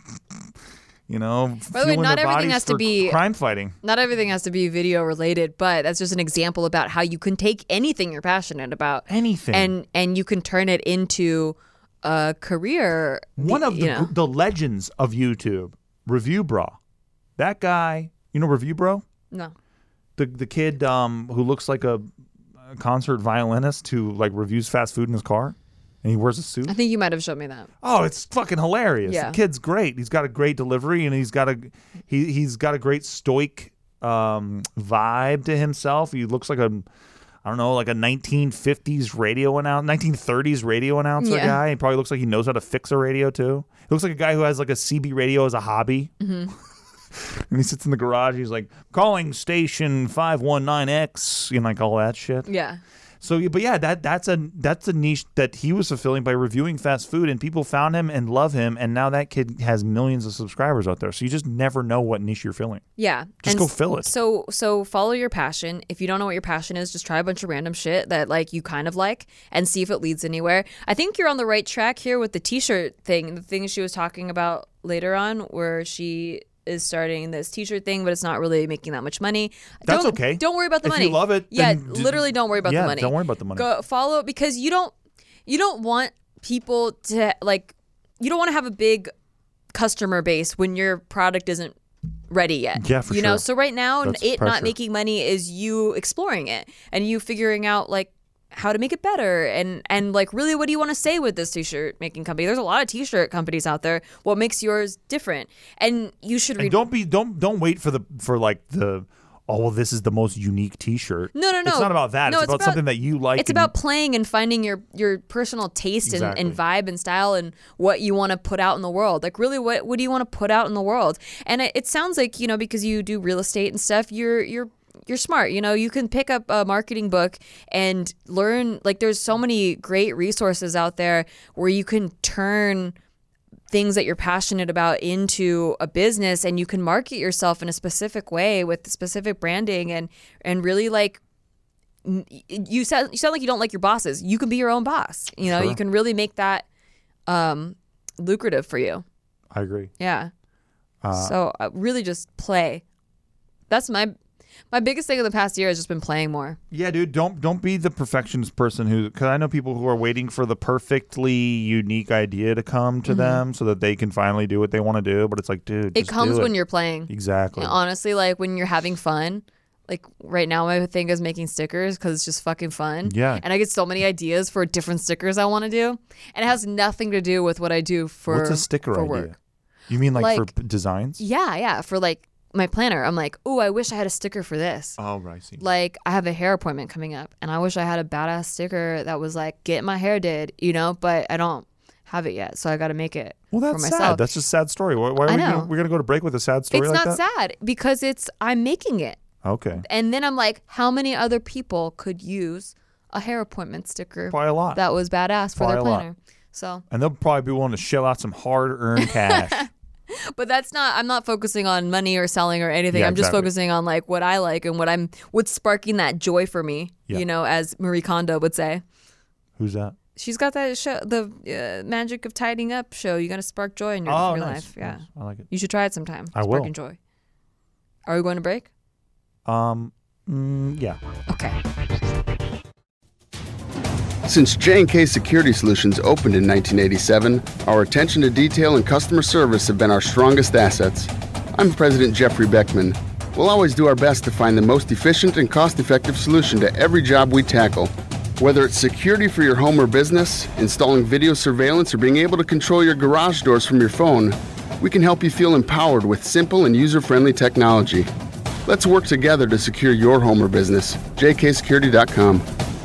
Speaker 1: You know,
Speaker 2: By the way,
Speaker 1: fueling
Speaker 2: not
Speaker 1: their
Speaker 2: everything
Speaker 1: bodies
Speaker 2: has to
Speaker 1: for
Speaker 2: be-
Speaker 1: crime fighting.
Speaker 2: Not everything has to be video related, but that's just an example about how you can take anything you're passionate about,
Speaker 1: Anything.
Speaker 2: and and you can turn it into a career.
Speaker 1: One of
Speaker 2: you
Speaker 1: the,
Speaker 2: know.
Speaker 1: the legends of YouTube, Review Bro. That guy, you know Review Bro?
Speaker 2: No.
Speaker 1: The the kid um, who looks like a, a concert violinist who like reviews fast food in his car, and he wears a suit.
Speaker 2: I think you might have shown me that.
Speaker 1: Oh, it's fucking hilarious.
Speaker 2: Yeah.
Speaker 1: The kid's great. He's got a great delivery, and he's got a he he's got a great stoic um, vibe to himself. He looks like a I don't know, like a nineteen fifties radio announcer, nineteen thirties radio announcer
Speaker 2: Yeah.
Speaker 1: guy. He probably looks like he knows how to fix a radio too. He looks like a guy who has like a C B radio as a hobby.
Speaker 2: Mm-hmm.
Speaker 1: And he sits in the garage. He's like calling station five one nine X, you know, like all that shit.
Speaker 2: Yeah.
Speaker 1: So, yeah, but yeah, that that's a that's a niche that he was fulfilling by reviewing fast food, and people found him and love him, and now that kid has millions of subscribers out there. So you just never know what niche you're filling.
Speaker 2: Yeah.
Speaker 1: Just
Speaker 2: And
Speaker 1: go
Speaker 2: s-
Speaker 1: fill it.
Speaker 2: So so follow your passion. If you don't know what your passion is, just try a bunch of random shit that like you kind of like and see if it leads anywhere. I think you're on the right track here with the t-shirt thing. The thing she was talking about later on where she is starting this t-shirt thing, but it's not really making that much money.
Speaker 1: That's
Speaker 2: Don't-
Speaker 1: okay.
Speaker 2: Don't worry about the
Speaker 1: If
Speaker 2: money.
Speaker 1: you love it,
Speaker 2: Yeah,
Speaker 1: then d-
Speaker 2: literally don't worry about
Speaker 1: yeah,
Speaker 2: the money.
Speaker 1: don't worry about the money.
Speaker 2: Go follow because you don't you don't want people to like you don't want to have a big customer base when your product isn't ready yet.
Speaker 1: Yeah, for
Speaker 2: you know,
Speaker 1: sure.
Speaker 2: so right now
Speaker 1: That's
Speaker 2: it
Speaker 1: pressure.
Speaker 2: not making money is you exploring it and you figuring out like how to make it better and and like really what do you want to say with this t-shirt making company? There's a lot of t-shirt companies out there. What makes yours different? And you should
Speaker 1: And
Speaker 2: read
Speaker 1: don't be don't don't wait for the for like the oh well this is the most unique T-shirt.
Speaker 2: No, no, no.
Speaker 1: It's not about that.
Speaker 2: No,
Speaker 1: it's,
Speaker 2: it's
Speaker 1: about,
Speaker 2: about-
Speaker 1: something that you like.
Speaker 2: It's
Speaker 1: and-
Speaker 2: about playing and finding your your personal taste and, and
Speaker 1: Exactly.
Speaker 2: vibe and style and what you want to put out in the world. Like really, what what do you want to put out in the world? And it, it sounds like you know because you do real estate and stuff, you're you're you're smart. You know, you can pick up a marketing book and learn. Like there's so many great resources out there where you can turn things that you're passionate about into a business and you can market yourself in a specific way with specific branding and and really like n- you sound you sound like you don't like your bosses. You can be your own boss. You know,
Speaker 1: Sure.
Speaker 2: you can really make that um lucrative for you.
Speaker 1: I agree.
Speaker 2: Yeah.
Speaker 1: Uh,
Speaker 2: so uh, really just play. That's my my biggest thing in the past year has just been playing more.
Speaker 1: Yeah, dude, don't don't be the perfectionist person who, because I know people who are waiting for the perfectly unique idea to come to them so that they can finally do what they want to do. But it's like, dude,
Speaker 2: It
Speaker 1: just
Speaker 2: comes
Speaker 1: do
Speaker 2: when
Speaker 1: it.
Speaker 2: you're playing.
Speaker 1: exactly.
Speaker 2: And honestly, like when you're having fun. Like right now, my thing is making stickers because it's just fucking fun.
Speaker 1: Yeah.
Speaker 2: And I get so many ideas for different stickers I want to do, and it has nothing to do with what I do for
Speaker 1: What's a sticker
Speaker 2: for
Speaker 1: idea?
Speaker 2: work.
Speaker 1: You mean like, for
Speaker 2: Like-
Speaker 1: p- designs?
Speaker 2: Yeah, yeah. For like my planner, I'm like, oh, I wish I had a sticker for this.
Speaker 1: Oh, right. I see.
Speaker 2: Like I have a hair appointment coming up, and I wish I had a badass sticker that was like, get my hair did, you know. But I don't have it yet, so I got to make it
Speaker 1: Well,
Speaker 2: for
Speaker 1: that's
Speaker 2: myself.
Speaker 1: sad. That's just a sad story. Why, why are
Speaker 2: I
Speaker 1: we
Speaker 2: know.
Speaker 1: gonna, we're gonna go to break with a sad story
Speaker 2: it's
Speaker 1: like
Speaker 2: not
Speaker 1: that?
Speaker 2: sad because it's I'm making it.
Speaker 1: Okay.
Speaker 2: And then I'm like, how many other people could use a hair appointment sticker.
Speaker 1: Probably a lot.
Speaker 2: That was badass for
Speaker 1: Probably
Speaker 2: their
Speaker 1: a lot.
Speaker 2: planner. So,
Speaker 1: And they'll probably be willing to shell out some hard-earned cash.
Speaker 2: but that's not. I'm not focusing on money or selling or anything.
Speaker 1: Yeah,
Speaker 2: I'm just
Speaker 1: exactly.
Speaker 2: focusing on like what I like and what I'm what's sparking that joy for me.
Speaker 1: Yeah.
Speaker 2: You know, as Marie Kondo would say.
Speaker 1: Who's that?
Speaker 2: She's got that show, the uh, Magic of Tidying Up show. You got to spark joy in your
Speaker 1: Oh,
Speaker 2: real
Speaker 1: nice.
Speaker 2: life. Yeah,
Speaker 1: Nice. I like it.
Speaker 2: you should try it sometime.
Speaker 1: I will.
Speaker 2: Sparking joy. Are we going to break?
Speaker 1: Um, mm, yeah.
Speaker 2: Okay.
Speaker 7: Since J and K Security Solutions opened in nineteen eighty-seven, our attention to detail and customer service have been our strongest assets. I'm President Jeffrey Beckman. We'll always do our best to find the most efficient and cost-effective solution to every job we tackle. Whether it's security for your home or business, installing video surveillance, or being able to control your garage doors from your phone, we can help you feel empowered with simple and user-friendly technology. Let's work together to secure your home or business. j k security dot com.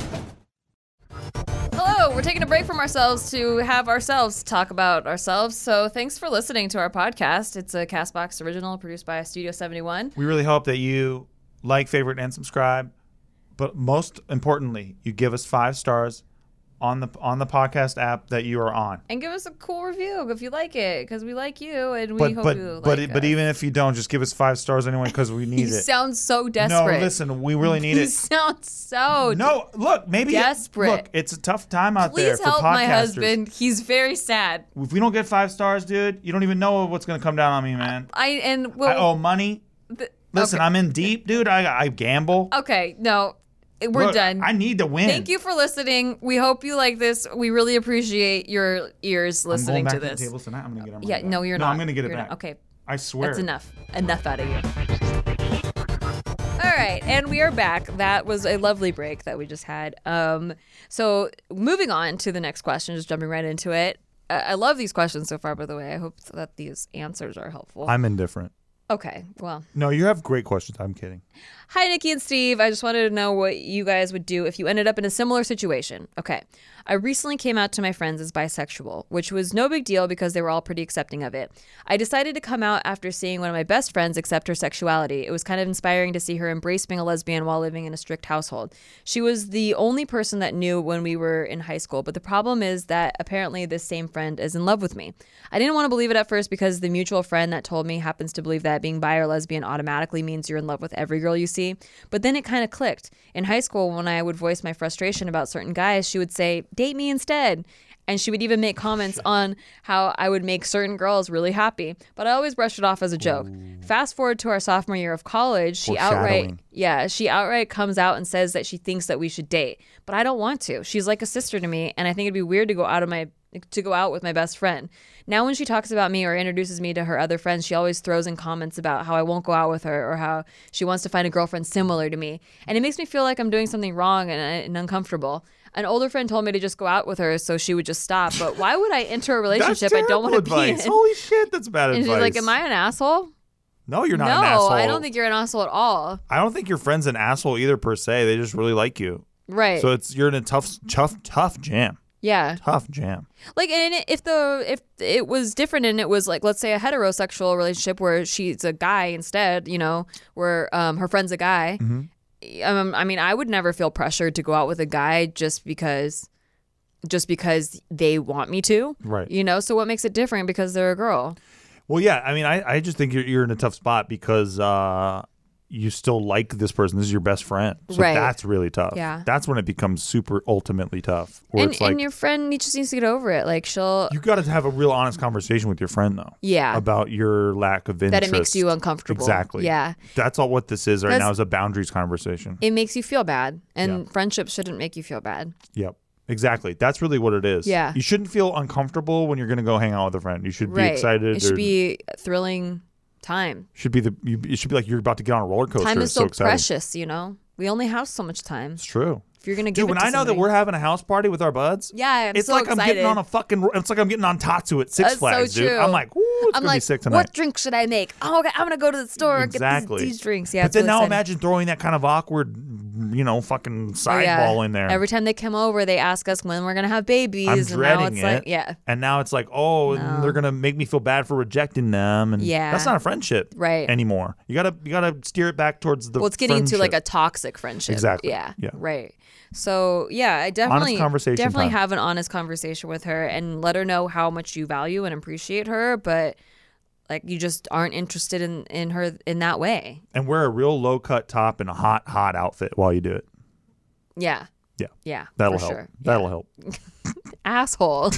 Speaker 2: Hello, we're taking a break from ourselves to have ourselves talk about ourselves. So thanks for listening to our podcast. It's a Castbox original produced by Studio seventy-one.
Speaker 1: We really hope that you like, favorite, and subscribe. But most importantly, you give us five stars on the on the podcast app that you are on.
Speaker 2: And give us a cool review if you like it, because we like you and we
Speaker 1: But
Speaker 2: hope
Speaker 1: but
Speaker 2: you
Speaker 1: but
Speaker 2: like
Speaker 1: but
Speaker 2: us.
Speaker 1: even if you don't, just give us five stars anyway because we need
Speaker 2: You
Speaker 1: it.
Speaker 2: sound so
Speaker 1: No,
Speaker 2: desperate.
Speaker 1: listen, we really need
Speaker 2: You
Speaker 1: it.
Speaker 2: sound so
Speaker 1: No, look, maybe
Speaker 2: desperate.
Speaker 1: Look, it's a tough time out there
Speaker 2: Please
Speaker 1: for
Speaker 2: help
Speaker 1: podcasters.
Speaker 2: my husband. He's very sad.
Speaker 1: If we don't get five stars, dude, you don't even know what's gonna come down on me, man.
Speaker 2: I and well,
Speaker 1: I owe money.
Speaker 2: the-
Speaker 1: Listen,
Speaker 2: okay.
Speaker 1: I'm in deep, dude. I I gamble.
Speaker 2: Okay, no, we're
Speaker 1: Look,
Speaker 2: done.
Speaker 1: I need to win.
Speaker 2: Thank you for listening. We hope you like this. We really appreciate your ears
Speaker 1: I'm
Speaker 2: listening
Speaker 1: going back
Speaker 2: to
Speaker 1: to
Speaker 2: this.
Speaker 1: the tables tonight. I'm gonna get them.
Speaker 2: Yeah, no, you're
Speaker 1: no,
Speaker 2: not.
Speaker 1: I'm gonna get it
Speaker 2: You're
Speaker 1: back.
Speaker 2: not. Okay,
Speaker 1: I swear.
Speaker 2: that's enough. Enough out of you. All right, and we are back. That was a lovely break that we just had. Um, so moving on to the next question, just jumping right into it. I, I love these questions so far, by the way. I hope that these answers are helpful.
Speaker 1: I'm indifferent.
Speaker 2: Okay, well.
Speaker 1: No, you have great questions. I'm kidding.
Speaker 2: Hi, Nikki and Steve. I just wanted to know what you guys would do if you ended up in a similar situation. Okay. I recently came out to my friends as bisexual, which was no big deal because they were all pretty accepting of it. I decided to come out after seeing one of my best friends accept her sexuality. It was kind of inspiring to see her embrace being a lesbian while living in a strict household. She was the only person that knew when we were in high school, but the problem is that apparently this same friend is in love with me. I didn't want to believe it at first because the mutual friend that told me happens to believe that being bi or lesbian automatically means you're in love with every girl you see. But then it kind of clicked. In high school, when I would voice my frustration about certain guys, she would say, date me instead. And she would even make comments on how I would make certain girls really happy. But I always brushed it off as a joke. Ooh. Fast forward to our sophomore year of college, she outright, yeah, she outright comes out and says that she thinks that we should date. But I don't want to. She's like a sister to me, and I think it'd be weird to go out of my to go out with my best friend. Now when she talks about me or introduces me to her other friends, she always throws in comments about how I won't go out with her or how she wants to find a girlfriend similar to me. And it makes me feel like I'm doing something wrong and, and uncomfortable. An older friend told me to just go out with her so she would just stop. But why would I enter a relationship I don't want to be in?
Speaker 1: Holy shit, that's bad
Speaker 2: and
Speaker 1: advice.
Speaker 2: she's like, am I an asshole?
Speaker 1: No, you're not
Speaker 2: no,
Speaker 1: an asshole.
Speaker 2: I don't think you're an asshole at all.
Speaker 1: I don't think your friend's an asshole either per se. They just really like you.
Speaker 2: Right.
Speaker 1: So it's you're in a tough, tough, tough jam.
Speaker 2: Yeah.
Speaker 1: Tough jam.
Speaker 2: Like, and if the if it was different and it was like, let's say a heterosexual relationship where she's a guy instead, you know, where um, her friend's a guy. Mm-hmm. Um, I mean, I would never feel pressured to go out with a guy just because, just because they want me to.
Speaker 1: Right.
Speaker 2: You know, so what makes it different because they're a girl?
Speaker 1: Well, yeah. I mean, I, I just think you're you're in a tough spot because uh, you still like this person. This is your best friend. So
Speaker 2: right.
Speaker 1: that's really tough.
Speaker 2: Yeah.
Speaker 1: That's when it becomes super ultimately tough. Where
Speaker 2: And,
Speaker 1: it's like,
Speaker 2: and your friend just needs to get over it. Like she'll.
Speaker 1: you got to have a real honest conversation with your friend, though.
Speaker 2: Yeah.
Speaker 1: About your lack of interest.
Speaker 2: That it makes you uncomfortable.
Speaker 1: Exactly.
Speaker 2: Yeah.
Speaker 1: That's all what this is right
Speaker 2: That's,
Speaker 1: now is a boundaries conversation.
Speaker 2: It makes you feel bad. And
Speaker 1: yeah.
Speaker 2: friendships shouldn't make you feel bad.
Speaker 1: Yep. Exactly. That's really what it is.
Speaker 2: Yeah.
Speaker 1: You shouldn't feel uncomfortable when you're going to go hang out with a friend. You should be
Speaker 2: right.
Speaker 1: excited.
Speaker 2: It should
Speaker 1: or,
Speaker 2: be a thrilling time.
Speaker 1: Should be the. You, it should be like you're about to get on a roller coaster.
Speaker 2: Time is
Speaker 1: it's
Speaker 2: so,
Speaker 1: so exciting.
Speaker 2: precious, you know? We only have so much time.
Speaker 1: It's true.
Speaker 2: If you're going to give
Speaker 1: Dude,
Speaker 2: it
Speaker 1: when
Speaker 2: to
Speaker 1: I know
Speaker 2: somebody.
Speaker 1: that we're having a house party with our buds,
Speaker 2: yeah, I'm
Speaker 1: it's
Speaker 2: so
Speaker 1: like
Speaker 2: excited.
Speaker 1: I'm getting on a fucking. It's like I'm getting on Tatsu at Six
Speaker 2: That's
Speaker 1: Flags,
Speaker 2: so
Speaker 1: dude.
Speaker 2: true.
Speaker 1: I'm like, ooh, it's
Speaker 2: I'm
Speaker 1: gonna
Speaker 2: like,
Speaker 1: be sick tonight.
Speaker 2: what drink should I make? Oh, okay, I'm gonna go to the store
Speaker 1: exactly.
Speaker 2: and get these, these drinks. Yeah,
Speaker 1: but
Speaker 2: it's
Speaker 1: then
Speaker 2: really
Speaker 1: now
Speaker 2: exciting.
Speaker 1: imagine throwing that kind of awkward you know, fucking
Speaker 2: Oh, yeah.
Speaker 1: sideball in there.
Speaker 2: Every time they come over, they ask us when we're gonna have babies.
Speaker 1: I'm
Speaker 2: and now
Speaker 1: dreading
Speaker 2: it's
Speaker 1: it.
Speaker 2: like, yeah,
Speaker 1: And now it's like, oh,
Speaker 2: No.
Speaker 1: they're gonna make me feel bad for rejecting them, and
Speaker 2: Yeah.
Speaker 1: that's not a friendship
Speaker 2: Right.
Speaker 1: anymore. You gotta you gotta steer it back towards the.
Speaker 2: well, it's getting into like a
Speaker 1: friendship.
Speaker 2: toxic friendship.
Speaker 1: Exactly.
Speaker 2: Yeah.
Speaker 1: Yeah.
Speaker 2: Right. So yeah, I definitely
Speaker 1: conversation
Speaker 2: definitely
Speaker 1: time.
Speaker 2: have an honest conversation with her and let her know how much you value and appreciate her, but like you just aren't interested in in her in that way.
Speaker 1: and wear a real low cut top and a hot hot outfit while you do it.
Speaker 2: Yeah.
Speaker 1: Yeah,
Speaker 2: Yeah.
Speaker 1: that'll
Speaker 2: for
Speaker 1: help.
Speaker 2: Sure.
Speaker 1: That'll
Speaker 2: Yeah.
Speaker 1: help.
Speaker 2: Asshole.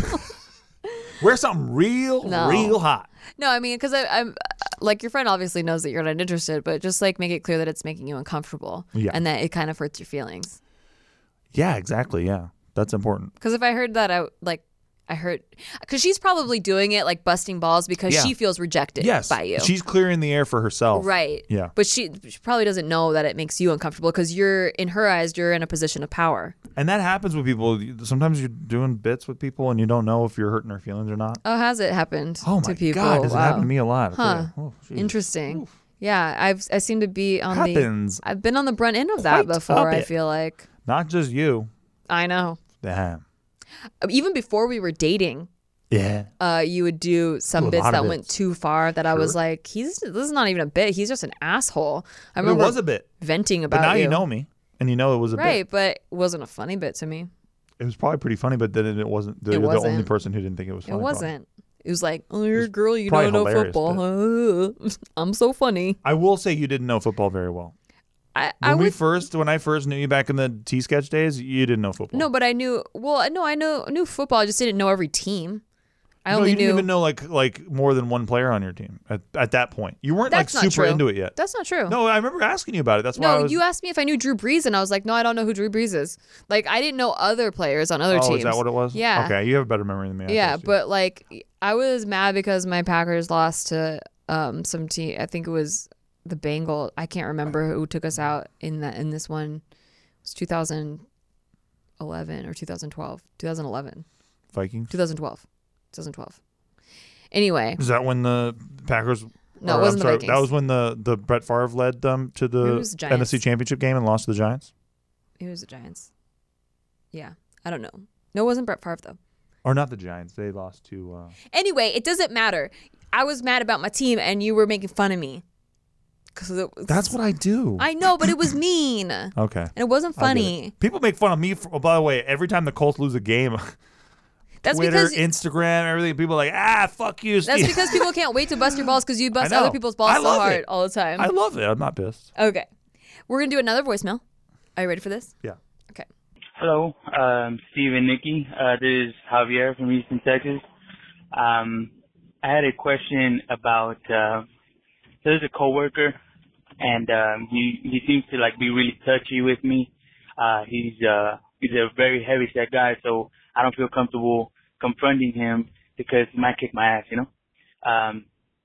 Speaker 1: Wear something real,
Speaker 2: No.
Speaker 1: real hot.
Speaker 2: No, I mean, because I'm like your friend obviously knows that you're not interested, but just like make it clear that it's making you uncomfortable,
Speaker 1: Yeah.
Speaker 2: and that it kind of hurts your feelings.
Speaker 1: Yeah, exactly. Yeah, that's important.
Speaker 2: Because if I heard that, I like I heard because she's probably doing it like busting balls because
Speaker 1: Yeah.
Speaker 2: she feels rejected
Speaker 1: Yes,
Speaker 2: by you.
Speaker 1: she's clearing the air for herself.
Speaker 2: Right.
Speaker 1: Yeah.
Speaker 2: But she, she probably doesn't know that it makes you uncomfortable because you're, in her eyes, you're in a position of power.
Speaker 1: And that happens with people. Sometimes you're doing bits with people and you don't know if you're hurting their feelings or not.
Speaker 2: Oh, has it happened
Speaker 1: Oh
Speaker 2: to
Speaker 1: my
Speaker 2: people?
Speaker 1: God, does it
Speaker 2: Wow.
Speaker 1: happen to me a lot?
Speaker 2: Huh.
Speaker 1: Oh, geez.
Speaker 2: Interesting. Yeah, I've I seem to be on
Speaker 1: Happens
Speaker 2: the. I've been on the brunt end of that
Speaker 1: quite
Speaker 2: before.
Speaker 1: a
Speaker 2: I
Speaker 1: bit.
Speaker 2: feel like
Speaker 1: Not just you.
Speaker 2: I know.
Speaker 1: Damn.
Speaker 2: Even before we were dating,
Speaker 1: Yeah.
Speaker 2: uh, you would do some
Speaker 1: Ooh, a
Speaker 2: bits
Speaker 1: lot of
Speaker 2: that went
Speaker 1: bits.
Speaker 2: too far. That I was
Speaker 1: Sure.
Speaker 2: like, he's this is not even a bit. He's just an asshole. I
Speaker 1: It
Speaker 2: remember
Speaker 1: was a bit.
Speaker 2: venting
Speaker 1: But
Speaker 2: about
Speaker 1: now you.
Speaker 2: you.
Speaker 1: know me and you know it was a
Speaker 2: right?
Speaker 1: bit.
Speaker 2: But it wasn't a funny bit to me.
Speaker 1: It was probably pretty funny, but then it wasn't. The,
Speaker 2: It
Speaker 1: you're the only
Speaker 2: wasn't.
Speaker 1: person who didn't think it was
Speaker 2: It
Speaker 1: funny. probably.
Speaker 2: wasn't. It was like, oh, you're a girl, you
Speaker 1: probably
Speaker 2: don't know
Speaker 1: hilarious,
Speaker 2: football. I'm so funny.
Speaker 1: I will say you didn't know football very well.
Speaker 2: I,
Speaker 1: When
Speaker 2: I
Speaker 1: we
Speaker 2: would
Speaker 1: first, when I first knew you back in the T sketch days, you didn't know football.
Speaker 2: no, but I knew. Well, no, I know knew football. I just didn't know every team. I
Speaker 1: no,
Speaker 2: only
Speaker 1: you didn't
Speaker 2: knew.
Speaker 1: even know like like more than one player on your team at, at that point. You weren't
Speaker 2: That's
Speaker 1: like
Speaker 2: not
Speaker 1: super
Speaker 2: true.
Speaker 1: into it yet.
Speaker 2: That's not true.
Speaker 1: No, I remember asking you about it. That's why I
Speaker 2: No,
Speaker 1: was,
Speaker 2: you asked me if I knew Drew Brees, and I was like, no, I don't know who Drew Brees is. Like, I didn't know other players on other
Speaker 1: Oh,
Speaker 2: teams.
Speaker 1: is that what it was?
Speaker 2: Yeah.
Speaker 1: Okay, you have a better memory than me. I
Speaker 2: Yeah,
Speaker 1: guess,
Speaker 2: but like, I was mad because my Packers lost to um some team. I think it was the Bengals. I can't remember who took us out in that in this one. It was two thousand eleven or two thousand twelve. two thousand eleven.
Speaker 1: Vikings.
Speaker 2: two thousand twelve. two thousand twelve. Anyway,
Speaker 1: Is that when the Packers?
Speaker 2: No, it
Speaker 1: or,
Speaker 2: wasn't
Speaker 1: I'm
Speaker 2: the
Speaker 1: sorry,
Speaker 2: Vikings.
Speaker 1: That was when the, the Brett Favre led them to
Speaker 2: It
Speaker 1: the
Speaker 2: was the
Speaker 1: N F C
Speaker 2: Giants.
Speaker 1: Championship game and lost to the Giants.
Speaker 2: it was the Giants. Yeah, I don't know. No, it wasn't Brett Favre though.
Speaker 1: Or not the Giants. They lost to. Uh,
Speaker 2: Anyway, it doesn't matter. I was mad about my team, and you were making fun of me. Cause it was,
Speaker 1: that's what I do.
Speaker 2: I know, but it was mean, and
Speaker 1: okay.
Speaker 2: it wasn't
Speaker 1: I get it.
Speaker 2: funny.
Speaker 1: People make fun of me. For, oh, by the way, every time the Colts lose a game,
Speaker 2: That's
Speaker 1: Twitter,
Speaker 2: because
Speaker 1: Instagram, everything, people are like, ah, fuck you, Steve.
Speaker 2: that's because people can't wait to bust your balls because you bust
Speaker 1: I know.
Speaker 2: other people's balls
Speaker 1: I
Speaker 2: so
Speaker 1: love
Speaker 2: hard
Speaker 1: it.
Speaker 2: all the time.
Speaker 1: I love it. I'm not pissed.
Speaker 2: Okay, we're gonna do another voicemail. Are you ready for this?
Speaker 1: Yeah.
Speaker 2: Okay.
Speaker 8: Hello, um, Steve and Nikki. Uh, this is Javier from Houston, Texas. Um, I had a question about, uh, there's a coworker, and um, he he seems to like be really touchy with me. Uh, he's uh, he's a very heavy set guy, so I don't feel comfortable confronting him because he might kick my ass, you know. Um,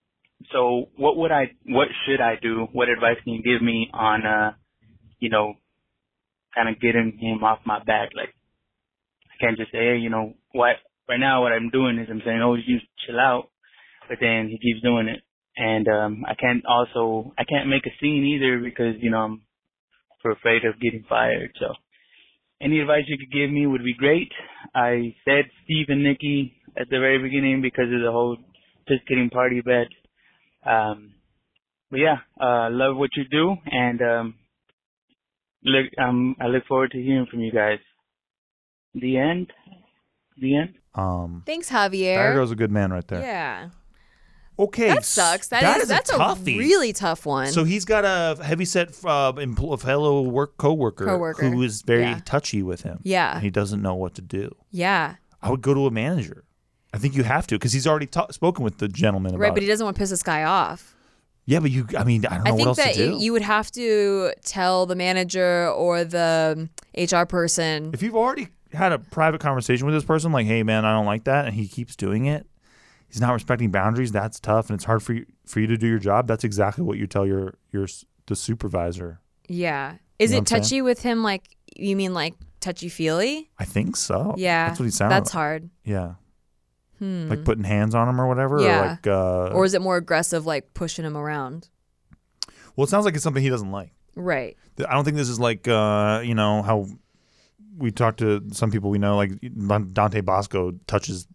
Speaker 8: so what would I, what should I do? What advice can you give me on, uh, you know, kind of getting him off my back? Like, I can't just say, hey, you know, what, right now what I'm doing is I'm saying, oh, you chill out, but then he keeps doing it. And, um, I can't also, I can't make a scene either because, you know, I'm afraid of getting fired. So any advice you could give me would be great. I said Steve and Nikki at the very beginning because of the whole just kidding party bet. Um, but yeah, uh, love what you do, and um, look, um, I look forward to hearing from you guys. The end. The end.
Speaker 1: Um,
Speaker 2: Thanks,
Speaker 1: there
Speaker 2: Javier.
Speaker 1: goes a good man right there.
Speaker 2: Yeah,
Speaker 1: Okay.
Speaker 2: that sucks. That,
Speaker 1: that
Speaker 2: is,
Speaker 1: is
Speaker 2: that's
Speaker 1: a
Speaker 2: a,
Speaker 1: toughie.
Speaker 2: really tough one.
Speaker 1: So he's got a heavyset uh, empl- fellow work coworker,
Speaker 2: Coworker.
Speaker 1: who is very
Speaker 2: Yeah.
Speaker 1: touchy with him.
Speaker 2: Yeah.
Speaker 1: And he doesn't know what to do.
Speaker 2: yeah,
Speaker 1: I would go to a manager. I think you have to because he's already ta- spoken with the gentleman about
Speaker 2: right. But
Speaker 1: it.
Speaker 2: he doesn't want to piss this guy off.
Speaker 1: Yeah, but you. I mean, I don't know
Speaker 2: I
Speaker 1: what
Speaker 2: think
Speaker 1: else
Speaker 2: that
Speaker 1: to do.
Speaker 2: you would have to tell the manager or the H R person.
Speaker 1: If you've already had a private conversation with this person, like, hey, man, I don't like that, and he keeps doing it, he's not respecting boundaries, that's tough, and it's hard for you for you to do your job. That's exactly what you tell your your s- the supervisor.
Speaker 2: Yeah. Is
Speaker 1: You know
Speaker 2: it
Speaker 1: what I'm saying?
Speaker 2: touchy with him? Like, you mean like touchy feely?
Speaker 1: I think so.
Speaker 2: Yeah.
Speaker 1: That's what he sounded
Speaker 2: That's
Speaker 1: like.
Speaker 2: hard.
Speaker 1: Yeah.
Speaker 2: Hmm.
Speaker 1: Like putting hands on him or whatever?
Speaker 2: Yeah.
Speaker 1: Or like, uh,
Speaker 2: Or is it more aggressive, like pushing him around?
Speaker 1: well, it sounds like it's something he doesn't like.
Speaker 2: Right.
Speaker 1: I don't think this is like, uh, you know, how we talk to some people we know, like Dante Bosco touches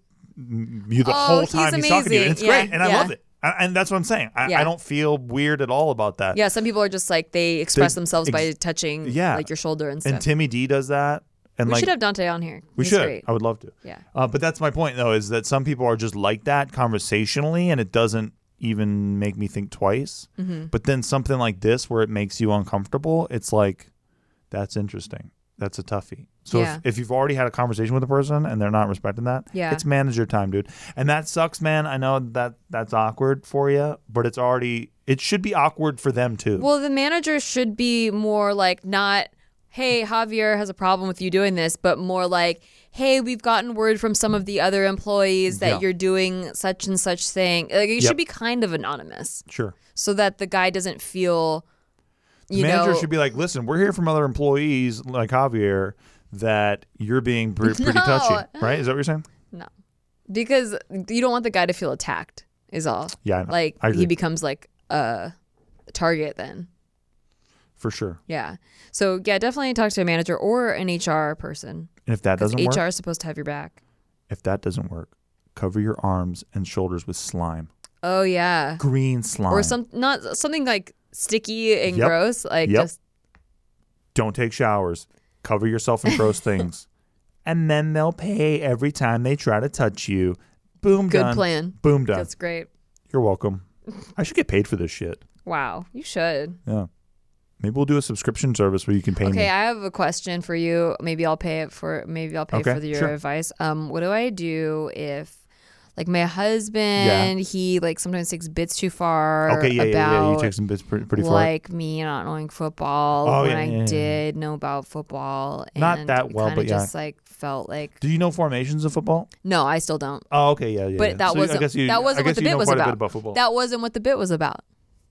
Speaker 1: you the
Speaker 2: Oh,
Speaker 1: whole
Speaker 2: he's
Speaker 1: time he's, talking to you. And it's
Speaker 2: amazing.
Speaker 1: great,
Speaker 2: Yeah,
Speaker 1: and I
Speaker 2: yeah.
Speaker 1: love it. I, and that's what I'm saying. I,
Speaker 2: Yeah.
Speaker 1: I don't feel weird at all about that.
Speaker 2: Yeah, some people are just like they express
Speaker 1: They-
Speaker 2: themselves by
Speaker 1: ex-
Speaker 2: touching
Speaker 1: yeah.
Speaker 2: like your shoulder and stuff.
Speaker 1: And Timmy D does that. And
Speaker 2: we
Speaker 1: like,
Speaker 2: should have Dante on here.
Speaker 1: We
Speaker 2: He's
Speaker 1: should.
Speaker 2: Great.
Speaker 1: I would love to.
Speaker 2: Yeah.
Speaker 1: Uh, but that's my point, though, is that some people are just like that conversationally, and it doesn't even make me think twice.
Speaker 2: Mm-hmm.
Speaker 1: But then something like this, where it makes you uncomfortable, it's like, that's interesting. That's a toughie. So
Speaker 2: Yeah.
Speaker 1: if, if you've already had a conversation with a person and they're not respecting that,
Speaker 2: Yeah.
Speaker 1: it's manage your time, dude. And that sucks, man. I know that that's awkward for you, but it's already, it should be awkward for them, too.
Speaker 2: Well, the manager should be more like not, hey, Javier has a problem with you doing this, but more like, hey, we've gotten word from some of the other employees that
Speaker 1: Yeah.
Speaker 2: you're doing such and such thing. Like, it
Speaker 1: Yep.
Speaker 2: should be kind of anonymous
Speaker 1: Sure.
Speaker 2: so that the guy doesn't feel, you
Speaker 1: The manager
Speaker 2: know.
Speaker 1: should be like, listen, we're here from other employees like Javier that you're being pre- pretty
Speaker 2: No.
Speaker 1: touchy, right? Is that what you're saying?
Speaker 2: No. Because you don't want the guy to feel attacked, is all.
Speaker 1: Yeah, I know.
Speaker 2: Like,
Speaker 1: I agree.
Speaker 2: he becomes like a target then.
Speaker 1: For sure.
Speaker 2: Yeah. So, yeah, definitely talk to a manager or an H R person.
Speaker 1: And if that
Speaker 2: Because
Speaker 1: doesn't
Speaker 2: H R
Speaker 1: work,
Speaker 2: is supposed to have your back.
Speaker 1: if that doesn't work, cover your arms and shoulders with slime.
Speaker 2: Oh, yeah.
Speaker 1: Green slime.
Speaker 2: Or some not something like sticky and
Speaker 1: Yep.
Speaker 2: gross. Like
Speaker 1: Yep.
Speaker 2: just
Speaker 1: Don't take showers. Cover yourself in gross things. And then they'll pay every time they try to touch you. Boom,
Speaker 2: good
Speaker 1: done.
Speaker 2: plan.
Speaker 1: Boom, done.
Speaker 2: That's great.
Speaker 1: You're welcome. I should get paid for this shit.
Speaker 2: Wow. You should.
Speaker 1: Yeah. Maybe we'll do a subscription service where you can pay me.
Speaker 2: Okay, I have a question for you. Maybe I'll pay it for maybe I'll pay
Speaker 1: Okay,
Speaker 2: for the, your
Speaker 1: sure.
Speaker 2: advice. Um, what do I do if like my husband, he like sometimes takes bits too far
Speaker 1: Okay, yeah, yeah,
Speaker 2: about
Speaker 1: yeah. You check some bits pretty, pretty far.
Speaker 2: like me not knowing football
Speaker 1: Oh,
Speaker 2: when
Speaker 1: yeah,
Speaker 2: I
Speaker 1: yeah, yeah.
Speaker 2: did know about football. And
Speaker 1: Not that well,
Speaker 2: kinda
Speaker 1: but yeah.
Speaker 2: just like felt like
Speaker 1: Do you know formations of football?
Speaker 2: no, I still don't.
Speaker 1: Oh, okay, yeah, yeah.
Speaker 2: But
Speaker 1: yeah.
Speaker 2: that
Speaker 1: So I
Speaker 2: wasn't
Speaker 1: guess you,
Speaker 2: that
Speaker 1: I
Speaker 2: wasn't
Speaker 1: guess
Speaker 2: what the
Speaker 1: you
Speaker 2: bit
Speaker 1: know
Speaker 2: was
Speaker 1: quite a
Speaker 2: about.
Speaker 1: bit about football.
Speaker 2: That wasn't what the bit was about.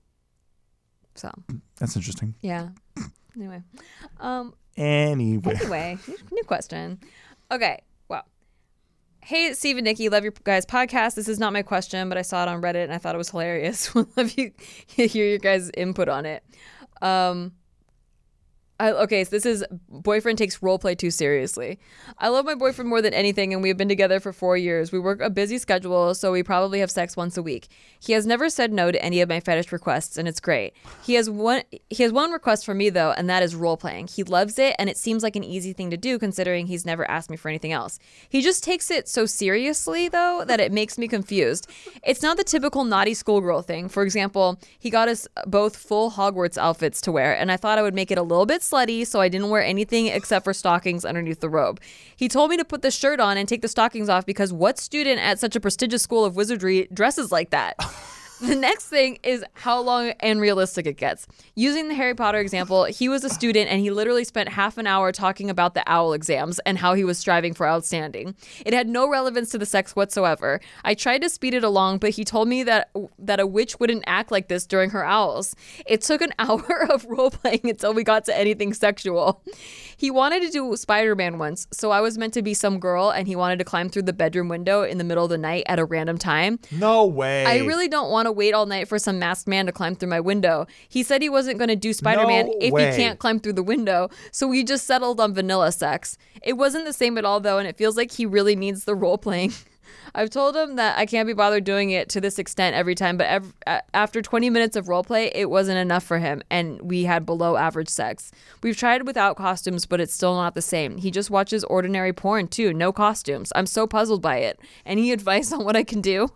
Speaker 2: So
Speaker 1: That's interesting.
Speaker 2: yeah. Anyway, um,
Speaker 1: Anyway,
Speaker 2: anyway, new question. Okay, well, hey, Steve and Nikki, love your guys' podcast. This is not my question, but I saw it on Reddit and I thought it was hilarious. Would love you hear your guys' input on it. Um, I, okay, so this is boyfriend takes role play too seriously. I love my boyfriend more than anything, and we have been together for four years. We work a busy schedule, so we probably have sex once a week. He has never said no to any of my fetish requests, and it's great. He has one. He has one request for me though, and that is role playing. He loves it, and it seems like an easy thing to do considering he's never asked me for anything else. He just takes it so seriously though that it makes me confused. It's not the typical naughty schoolgirl thing. For example, he got us both full Hogwarts outfits to wear, and I thought I would make it a little bit slutty, so I didn't wear anything except for stockings underneath the robe. He told me to put the shirt on and take the stockings off because what student at such a prestigious school of wizardry dresses like that? The next thing is how long and realistic it gets. Using the Harry Potter example, he was a student and he literally spent half an hour talking about the OWL exams and how he was striving for outstanding. It had no relevance to the sex whatsoever. I tried to speed it along, but he told me that that a witch wouldn't act like this during her owls. It took an hour of role playing until we got to anything sexual. He wanted to do Spider-Man once, so I was meant to be some girl and he wanted to climb through the bedroom window in the middle of the night at a random time.
Speaker 1: no way.
Speaker 2: I really don't want to wait all night for some masked man to climb through my window. He said he wasn't going to do Spider-Man
Speaker 1: No
Speaker 2: if
Speaker 1: way.
Speaker 2: he can't climb through the window, so we just settled on vanilla sex. It wasn't the same at all, though, and it feels like he really needs the role-playing. I've told him that I can't be bothered doing it to this extent every time, but ev- after twenty minutes of roleplay, it wasn't enough for him, and we had below average sex. We've tried without costumes, but it's still not the same. He just watches ordinary porn, too, no costumes. I'm so puzzled by it. Any advice on what I can do?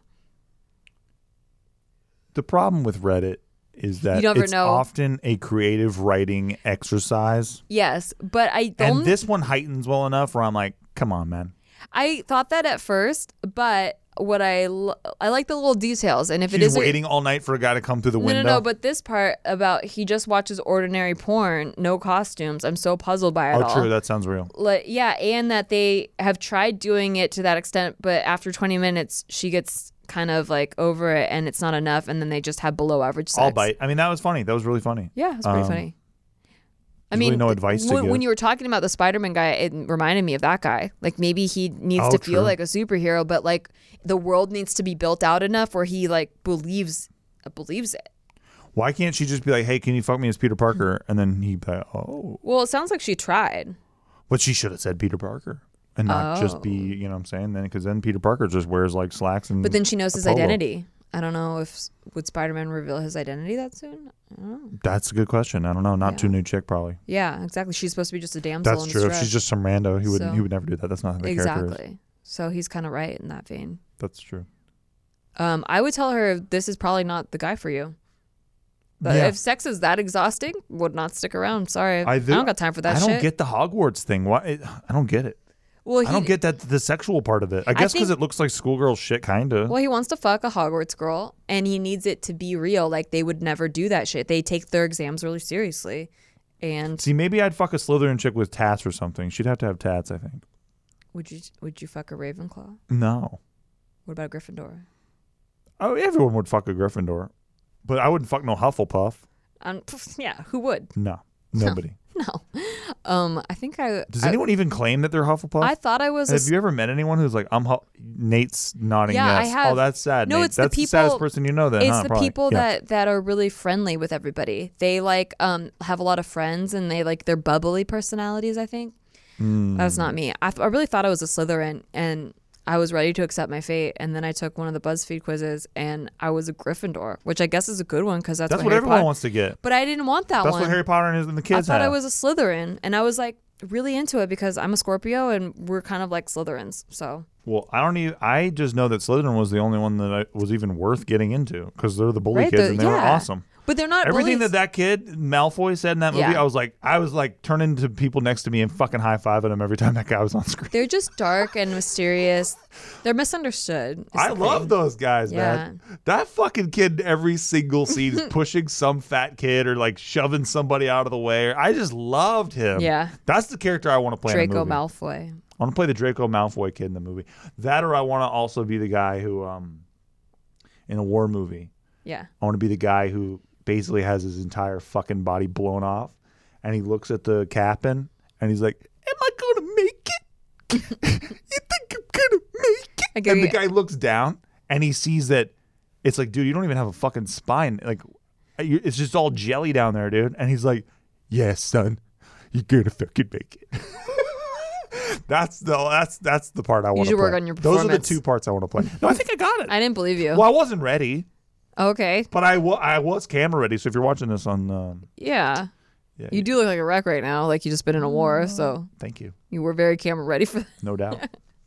Speaker 1: The problem with Reddit is that
Speaker 2: You never
Speaker 1: it's
Speaker 2: know.
Speaker 1: often a creative writing exercise.
Speaker 2: Yes, but I the
Speaker 1: And
Speaker 2: only-
Speaker 1: this one heightens well enough where I'm like, come on, man.
Speaker 2: I thought that at first, but what I l- I like the little details, and if it
Speaker 1: She's
Speaker 2: is a-
Speaker 1: waiting all night for a guy to come through the
Speaker 2: no,
Speaker 1: window.
Speaker 2: no, no. But this part about he just watches ordinary porn, no costumes. I'm so puzzled by it
Speaker 1: oh,
Speaker 2: all.
Speaker 1: true. That sounds real.
Speaker 2: Like, yeah, and that they have tried doing it to that extent, but after twenty minutes, she gets kind of like over it, and it's not enough, and then they just have below average sex.
Speaker 1: I'll bite. I mean, that was funny. That was really funny.
Speaker 2: Yeah, it's pretty
Speaker 1: Um,
Speaker 2: funny. I
Speaker 1: there's
Speaker 2: mean,
Speaker 1: really no advice to
Speaker 2: when,
Speaker 1: give.
Speaker 2: when you were talking about the Spider-Man guy, it reminded me of that guy. Like maybe he needs
Speaker 1: Oh,
Speaker 2: to feel
Speaker 1: true.
Speaker 2: like a superhero, but like the world needs to be built out enough where he like believes uh, believes it.
Speaker 1: Why can't she just be like, hey, can you fuck me as Peter Parker? And then he'd be like, oh.
Speaker 2: Well, it sounds like she tried.
Speaker 1: But she should have said Peter Parker and not
Speaker 2: Oh.
Speaker 1: just be, you know what I'm saying? Then Because then Peter Parker just wears like slacks and
Speaker 2: But then she knows
Speaker 1: a
Speaker 2: his
Speaker 1: polo.
Speaker 2: identity. I don't know if would Spider-Man reveal his identity that soon? I don't know.
Speaker 1: That's a good question. I don't know. Not
Speaker 2: Yeah.
Speaker 1: too new chick, probably.
Speaker 2: Yeah, exactly. She's supposed to be just a damsel
Speaker 1: That's
Speaker 2: in
Speaker 1: true. If
Speaker 2: distress.
Speaker 1: she's just some rando, he would
Speaker 2: So-
Speaker 1: he would never do that. That's not how the character is.
Speaker 2: Exactly. So he's kind of right in that vein.
Speaker 1: That's true.
Speaker 2: Um, I would tell her this is probably not the guy for you. But
Speaker 1: Yeah.
Speaker 2: if sex is that exhausting, would not stick around. Sorry, I,
Speaker 1: I, do,
Speaker 2: don't got time for that
Speaker 1: I don't
Speaker 2: shit.
Speaker 1: get the Hogwarts thing. Why? It, I don't get it.
Speaker 2: well, he,
Speaker 1: I don't get that the sexual part of it. I guess because
Speaker 2: think-
Speaker 1: it looks like schoolgirl shit, kind of.
Speaker 2: Well, he wants to fuck a Hogwarts girl, and he needs it to be real. Like they would never do that shit. They take their exams really seriously, and
Speaker 1: See, maybe I'd fuck a Slytherin chick with tats or something. She'd have to have tats, I think.
Speaker 2: would you would you fuck a Ravenclaw?
Speaker 1: No.
Speaker 2: What about a Gryffindor?
Speaker 1: Oh, everyone would fuck a Gryffindor, but I wouldn't fuck no Hufflepuff.
Speaker 2: Um, pff, yeah, who would?
Speaker 1: No, nobody.
Speaker 2: No. Um, I think I.
Speaker 1: Does
Speaker 2: I,
Speaker 1: anyone even claim that they're Hufflepuff?
Speaker 2: I thought I was. a
Speaker 1: Have
Speaker 2: s-
Speaker 1: you ever met anyone who's like, I'm Hu-? Nate's nodding
Speaker 2: Yeah, I
Speaker 1: yes.
Speaker 2: have.
Speaker 1: Oh, that's sad.
Speaker 2: No,
Speaker 1: Nate.
Speaker 2: it's the
Speaker 1: that's the saddest
Speaker 2: people-
Speaker 1: person you know then,
Speaker 2: It's
Speaker 1: huh?
Speaker 2: the
Speaker 1: Probably.
Speaker 2: people
Speaker 1: Yeah.
Speaker 2: that that are really friendly with everybody. They like um have a lot of friends and they like they're bubbly personalities. I think
Speaker 1: Mm.
Speaker 2: that's not me. I, th- I really thought I was a Slytherin and I was ready to accept my fate. And then I took one of the BuzzFeed quizzes and I was a Gryffindor, which I guess is a good one because that's,
Speaker 1: That's
Speaker 2: what,
Speaker 1: what
Speaker 2: Harry
Speaker 1: everyone
Speaker 2: Potter-
Speaker 1: wants to get.
Speaker 2: But I didn't want that
Speaker 1: That's
Speaker 2: one.
Speaker 1: what Harry Potter and the
Speaker 2: I
Speaker 1: kids
Speaker 2: thought I
Speaker 1: have.
Speaker 2: was a Slytherin and I was like really into it because I'm a Scorpio and we're kind of like Slytherins. So
Speaker 1: Well, I don't even. I just know that Slytherin was the only one that I, was even worth getting into because they're the bully
Speaker 2: Right,
Speaker 1: kids
Speaker 2: the-
Speaker 1: and they were
Speaker 2: yeah.
Speaker 1: awesome.
Speaker 2: but they're not
Speaker 1: Everything
Speaker 2: bullies.
Speaker 1: that that kid Malfoy said in that movie,
Speaker 2: Yeah.
Speaker 1: I was like, I was like turning to people next to me and fucking high fiving them every time that guy was on screen.
Speaker 2: They're just dark and mysterious. They're misunderstood. is
Speaker 1: I
Speaker 2: the
Speaker 1: love
Speaker 2: thing.
Speaker 1: those guys,
Speaker 2: Yeah.
Speaker 1: man. That fucking kid in every single scene is pushing some fat kid or like shoving somebody out of the way. I just loved him.
Speaker 2: Yeah.
Speaker 1: That's the character I want to play in a
Speaker 2: Draco
Speaker 1: movie.
Speaker 2: Malfoy.
Speaker 1: I want to play the Draco Malfoy kid in the movie. That or I want to also be the guy who, um, in a war movie,
Speaker 2: Yeah.
Speaker 1: I want to be the guy who basically has his entire fucking body blown off and he looks at the captain and he's like, am I going to make it? You think I'm going to make it?
Speaker 2: I get
Speaker 1: And the
Speaker 2: you.
Speaker 1: guy looks down and he sees that it's like, dude, you don't even have a fucking spine. Like, you- it's just all jelly down there, dude. And he's like, yes, son, you're going to fucking make it. That's the that's that's the part I want to
Speaker 2: should
Speaker 1: play.
Speaker 2: work on your
Speaker 1: Those are the
Speaker 2: performance.
Speaker 1: two parts I want to play. No, I think I got it.
Speaker 2: I didn't believe you.
Speaker 1: Well, I wasn't ready,
Speaker 2: Okay.
Speaker 1: but I, wa- I was camera ready. So if you're watching this on, um,
Speaker 2: Yeah.
Speaker 1: yeah,
Speaker 2: You do look like a wreck right now, like you just been in a war, so
Speaker 1: thank you,
Speaker 2: you were very camera ready for that.
Speaker 1: no doubt.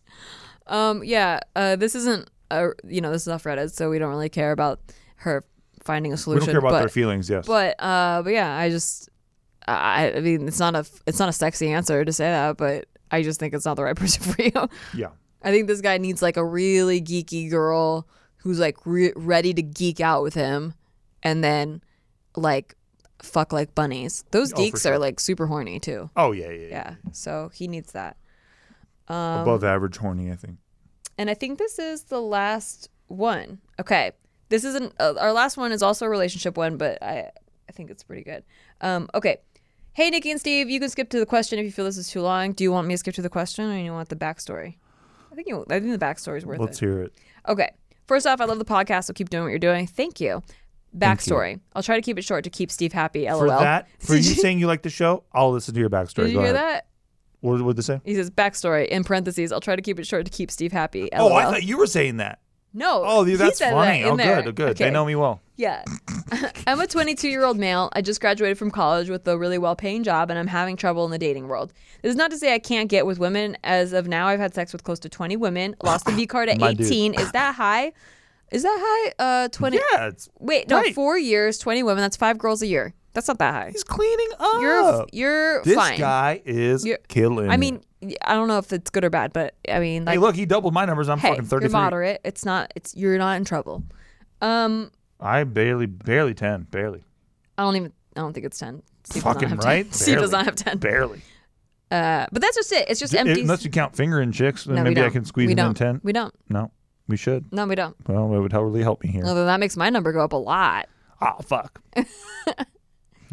Speaker 2: Um, yeah, uh, this isn't, a, you know, this is off Reddit, so we don't really care about her finding a
Speaker 1: we
Speaker 2: solution.
Speaker 1: don't care about
Speaker 2: but,
Speaker 1: their feelings. Yes,
Speaker 2: But, uh, but yeah, I just, I, I mean, it's not a, it's not a sexy answer to say that, but I just think it's not the right person for you.
Speaker 1: yeah,
Speaker 2: I think this guy needs like a really geeky girl who's like re- ready to geek out with him and then like fuck like bunnies. Those
Speaker 1: Oh, for
Speaker 2: geeks
Speaker 1: sure.
Speaker 2: are like super horny too.
Speaker 1: oh yeah, yeah, yeah.
Speaker 2: Yeah. So he needs that. Um,
Speaker 1: Above average horny, I think.
Speaker 2: And I think this is the last one. Okay. This isn't, uh, our last one is also a relationship one, but I, I think it's pretty good. Um, okay. Hey, Nikki and Steve, you can skip to the question if you feel this is too long. Do you want me to skip to the question or you want the backstory? I think you, I think the backstory is worth
Speaker 1: Let's
Speaker 2: it.
Speaker 1: hear it.
Speaker 2: Okay. First off, I love the podcast, so keep doing what you're doing. Thank you. Backstory. I'll try to keep it short to keep Steve happy. LOL.
Speaker 1: For that, for you
Speaker 2: Did you-
Speaker 1: saying you like the show, I'll listen to your backstory.
Speaker 2: Did you
Speaker 1: Go
Speaker 2: hear
Speaker 1: ahead.
Speaker 2: that?
Speaker 1: What would they say?
Speaker 2: He says backstory in parentheses. I'll try to keep it short to keep Steve happy. LOL.
Speaker 1: Oh, I thought you were saying that.
Speaker 2: No.
Speaker 1: Oh,
Speaker 2: he
Speaker 1: that's
Speaker 2: said
Speaker 1: funny.
Speaker 2: that in
Speaker 1: Oh,
Speaker 2: there.
Speaker 1: good, good. They
Speaker 2: Okay.
Speaker 1: know me well.
Speaker 2: Yeah. I'm a twenty-two-year-old male. I just graduated from college with a really well-paying job, and I'm having trouble in the dating world. This is not to say I can't get with women. As of now, I've had sex with close to twenty women. Lost the V card at
Speaker 1: My dude.
Speaker 2: eighteen. Is that high? Is that high? Uh, twenty.
Speaker 1: Yeah, it's
Speaker 2: Wait, no,
Speaker 1: right.
Speaker 2: four years, twenty women. That's five girls a year. That's not that high.
Speaker 1: he's cleaning up.
Speaker 2: You're you're
Speaker 1: this
Speaker 2: fine.
Speaker 1: guy is
Speaker 2: You're-
Speaker 1: killing.
Speaker 2: I
Speaker 1: it.
Speaker 2: mean, I don't know if it's good or bad, but I mean, like,
Speaker 1: hey, look, he doubled my numbers. I'm
Speaker 2: hey,
Speaker 1: fucking
Speaker 2: you're
Speaker 1: thirty-three.
Speaker 2: moderate. It's not. It's you're not in trouble. Um,
Speaker 1: I barely, barely ten, barely.
Speaker 2: I don't even. I don't think it's ten. Steve does not
Speaker 1: Fucking
Speaker 2: have
Speaker 1: right.
Speaker 2: ten. Steve does
Speaker 1: Barely.
Speaker 2: not have ten.
Speaker 1: Barely.
Speaker 2: Uh, but that's just it. It's just
Speaker 1: J-
Speaker 2: empty.
Speaker 1: Unless you count fingering chicks, then
Speaker 2: No, we
Speaker 1: maybe I
Speaker 2: don't.
Speaker 1: can squeeze
Speaker 2: we
Speaker 1: him
Speaker 2: don't.
Speaker 1: in ten.
Speaker 2: We don't.
Speaker 1: No, we should.
Speaker 2: No, we don't.
Speaker 1: Well, it would totally help me here.
Speaker 2: Although that makes my number go up a lot.
Speaker 1: Oh, fuck. All
Speaker 2: You
Speaker 1: right.
Speaker 2: don't want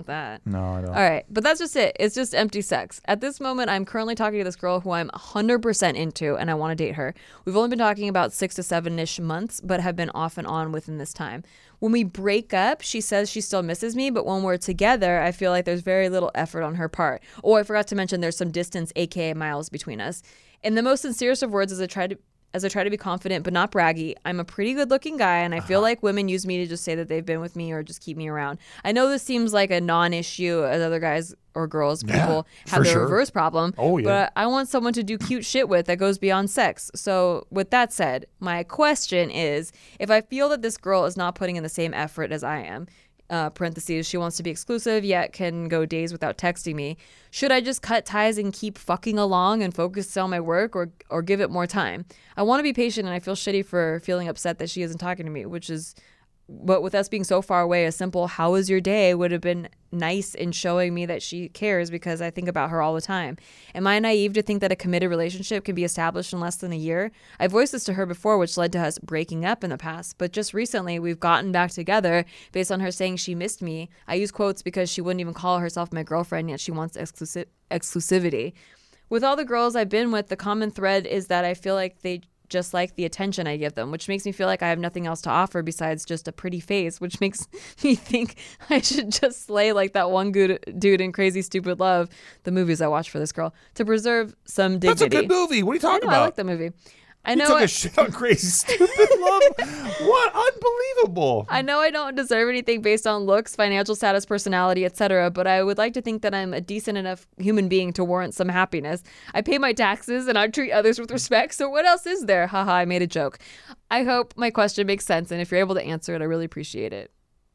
Speaker 2: with that.
Speaker 1: No, I don't.
Speaker 2: All right, but that's just it. It's just empty sex. At this moment, I'm currently talking to this girl who I'm one hundred percent into, and I want to date her. We've only been talking about six to seven-ish months, but have been off and on within this time. When we break up, she says she still misses me, but when we're together, I feel like there's very little effort on her part. Oh, I forgot to mention there's some distance, aka miles, between us. In the most sincerest of words, as I try to as I try to be confident but not braggy, I'm a pretty good-looking guy, and I uh-huh. feel like women use me to just say that they've been with me or just keep me around. I know this seems like a non-issue as other guys or girls,
Speaker 1: yeah,
Speaker 2: people have the
Speaker 1: sure.
Speaker 2: reverse problem.
Speaker 1: Oh, yeah.
Speaker 2: But I want someone to do cute shit with that goes beyond sex. So with that said, my question is, if I feel that this girl is not putting in the same effort as I am, Uh, parentheses, she wants to be exclusive yet can go days without texting me. Should I just cut ties and keep fucking along and focus on my work or or give it more time? I want to be patient and I feel shitty for feeling upset that she isn't talking to me, which is, but with us being so far away, a simple "how was your day" would have been nice in showing me that she cares because I think about her all the time. Am I naive to think that a committed relationship can be established in less than a year? I voiced this to her before, which led to us breaking up in the past, but just recently we've gotten back together based on her saying she missed me. I use quotes because she wouldn't even call herself my girlfriend, yet she wants exclusi- exclusivity. With all the girls I've been with, the common thread is that I feel like they just like the attention I give them, which makes me feel like I have nothing else to offer besides just a pretty face, which makes me think I should just slay like that one good dude in Crazy Stupid Love, the movies I watched for this girl, to preserve some dignity.
Speaker 1: That's a good movie. What are you talking
Speaker 2: I know,
Speaker 1: about?
Speaker 2: I like the movie. I know
Speaker 1: you took
Speaker 2: I,
Speaker 1: a shit on Crazy Stupid Love. What? Unbelievable.
Speaker 2: I know I don't deserve anything based on looks, financial status, personality, et cetera, but I would like to think that I'm a decent enough human being to warrant some happiness. I pay my taxes and I treat others with respect, so what else is there? Haha, I made a joke. I hope my question makes sense, and if you're able to answer it, I really appreciate it.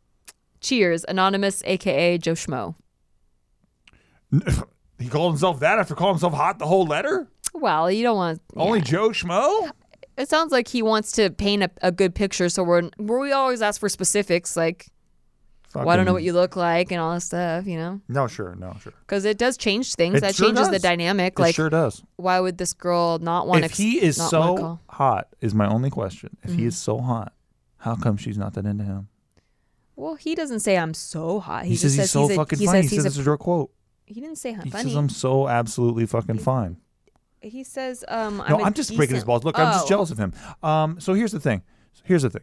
Speaker 2: Cheers, Anonymous, a k a. Joe Schmo.
Speaker 1: He called himself that after calling himself hot the whole letter?
Speaker 2: Well, you don't want...
Speaker 1: Only
Speaker 2: yeah.
Speaker 1: Joe Schmo?
Speaker 2: It sounds like he wants to paint a, a good picture, so we're, where we always ask for specifics, like, well, I don't know what you look like and all this stuff, you know?
Speaker 1: No, sure, no, sure.
Speaker 2: Because it does change things.
Speaker 1: It
Speaker 2: that
Speaker 1: sure
Speaker 2: changes
Speaker 1: does.
Speaker 2: the dynamic.
Speaker 1: It
Speaker 2: Like,
Speaker 1: sure does.
Speaker 2: Why would this girl not want to...
Speaker 1: If he is so
Speaker 2: call?
Speaker 1: hot, is my only question. If
Speaker 2: Mm-hmm.
Speaker 1: he is so hot, how come she's not that into him?
Speaker 2: Well, he doesn't say I'm so hot. He,
Speaker 1: He,
Speaker 2: just
Speaker 1: says he's
Speaker 2: says
Speaker 1: so
Speaker 2: he's
Speaker 1: fucking
Speaker 2: a, he
Speaker 1: funny.
Speaker 2: Says
Speaker 1: He
Speaker 2: he's
Speaker 1: says
Speaker 2: a,
Speaker 1: this is your quote.
Speaker 2: He didn't say
Speaker 1: He
Speaker 2: funny.
Speaker 1: says I'm so absolutely fucking fine.
Speaker 2: He says, um, I'm
Speaker 1: No,
Speaker 2: a
Speaker 1: I'm just
Speaker 2: decent...
Speaker 1: breaking his balls. Look, I'm just
Speaker 2: Oh.
Speaker 1: jealous of him. Um, so here's the thing. Here's the thing.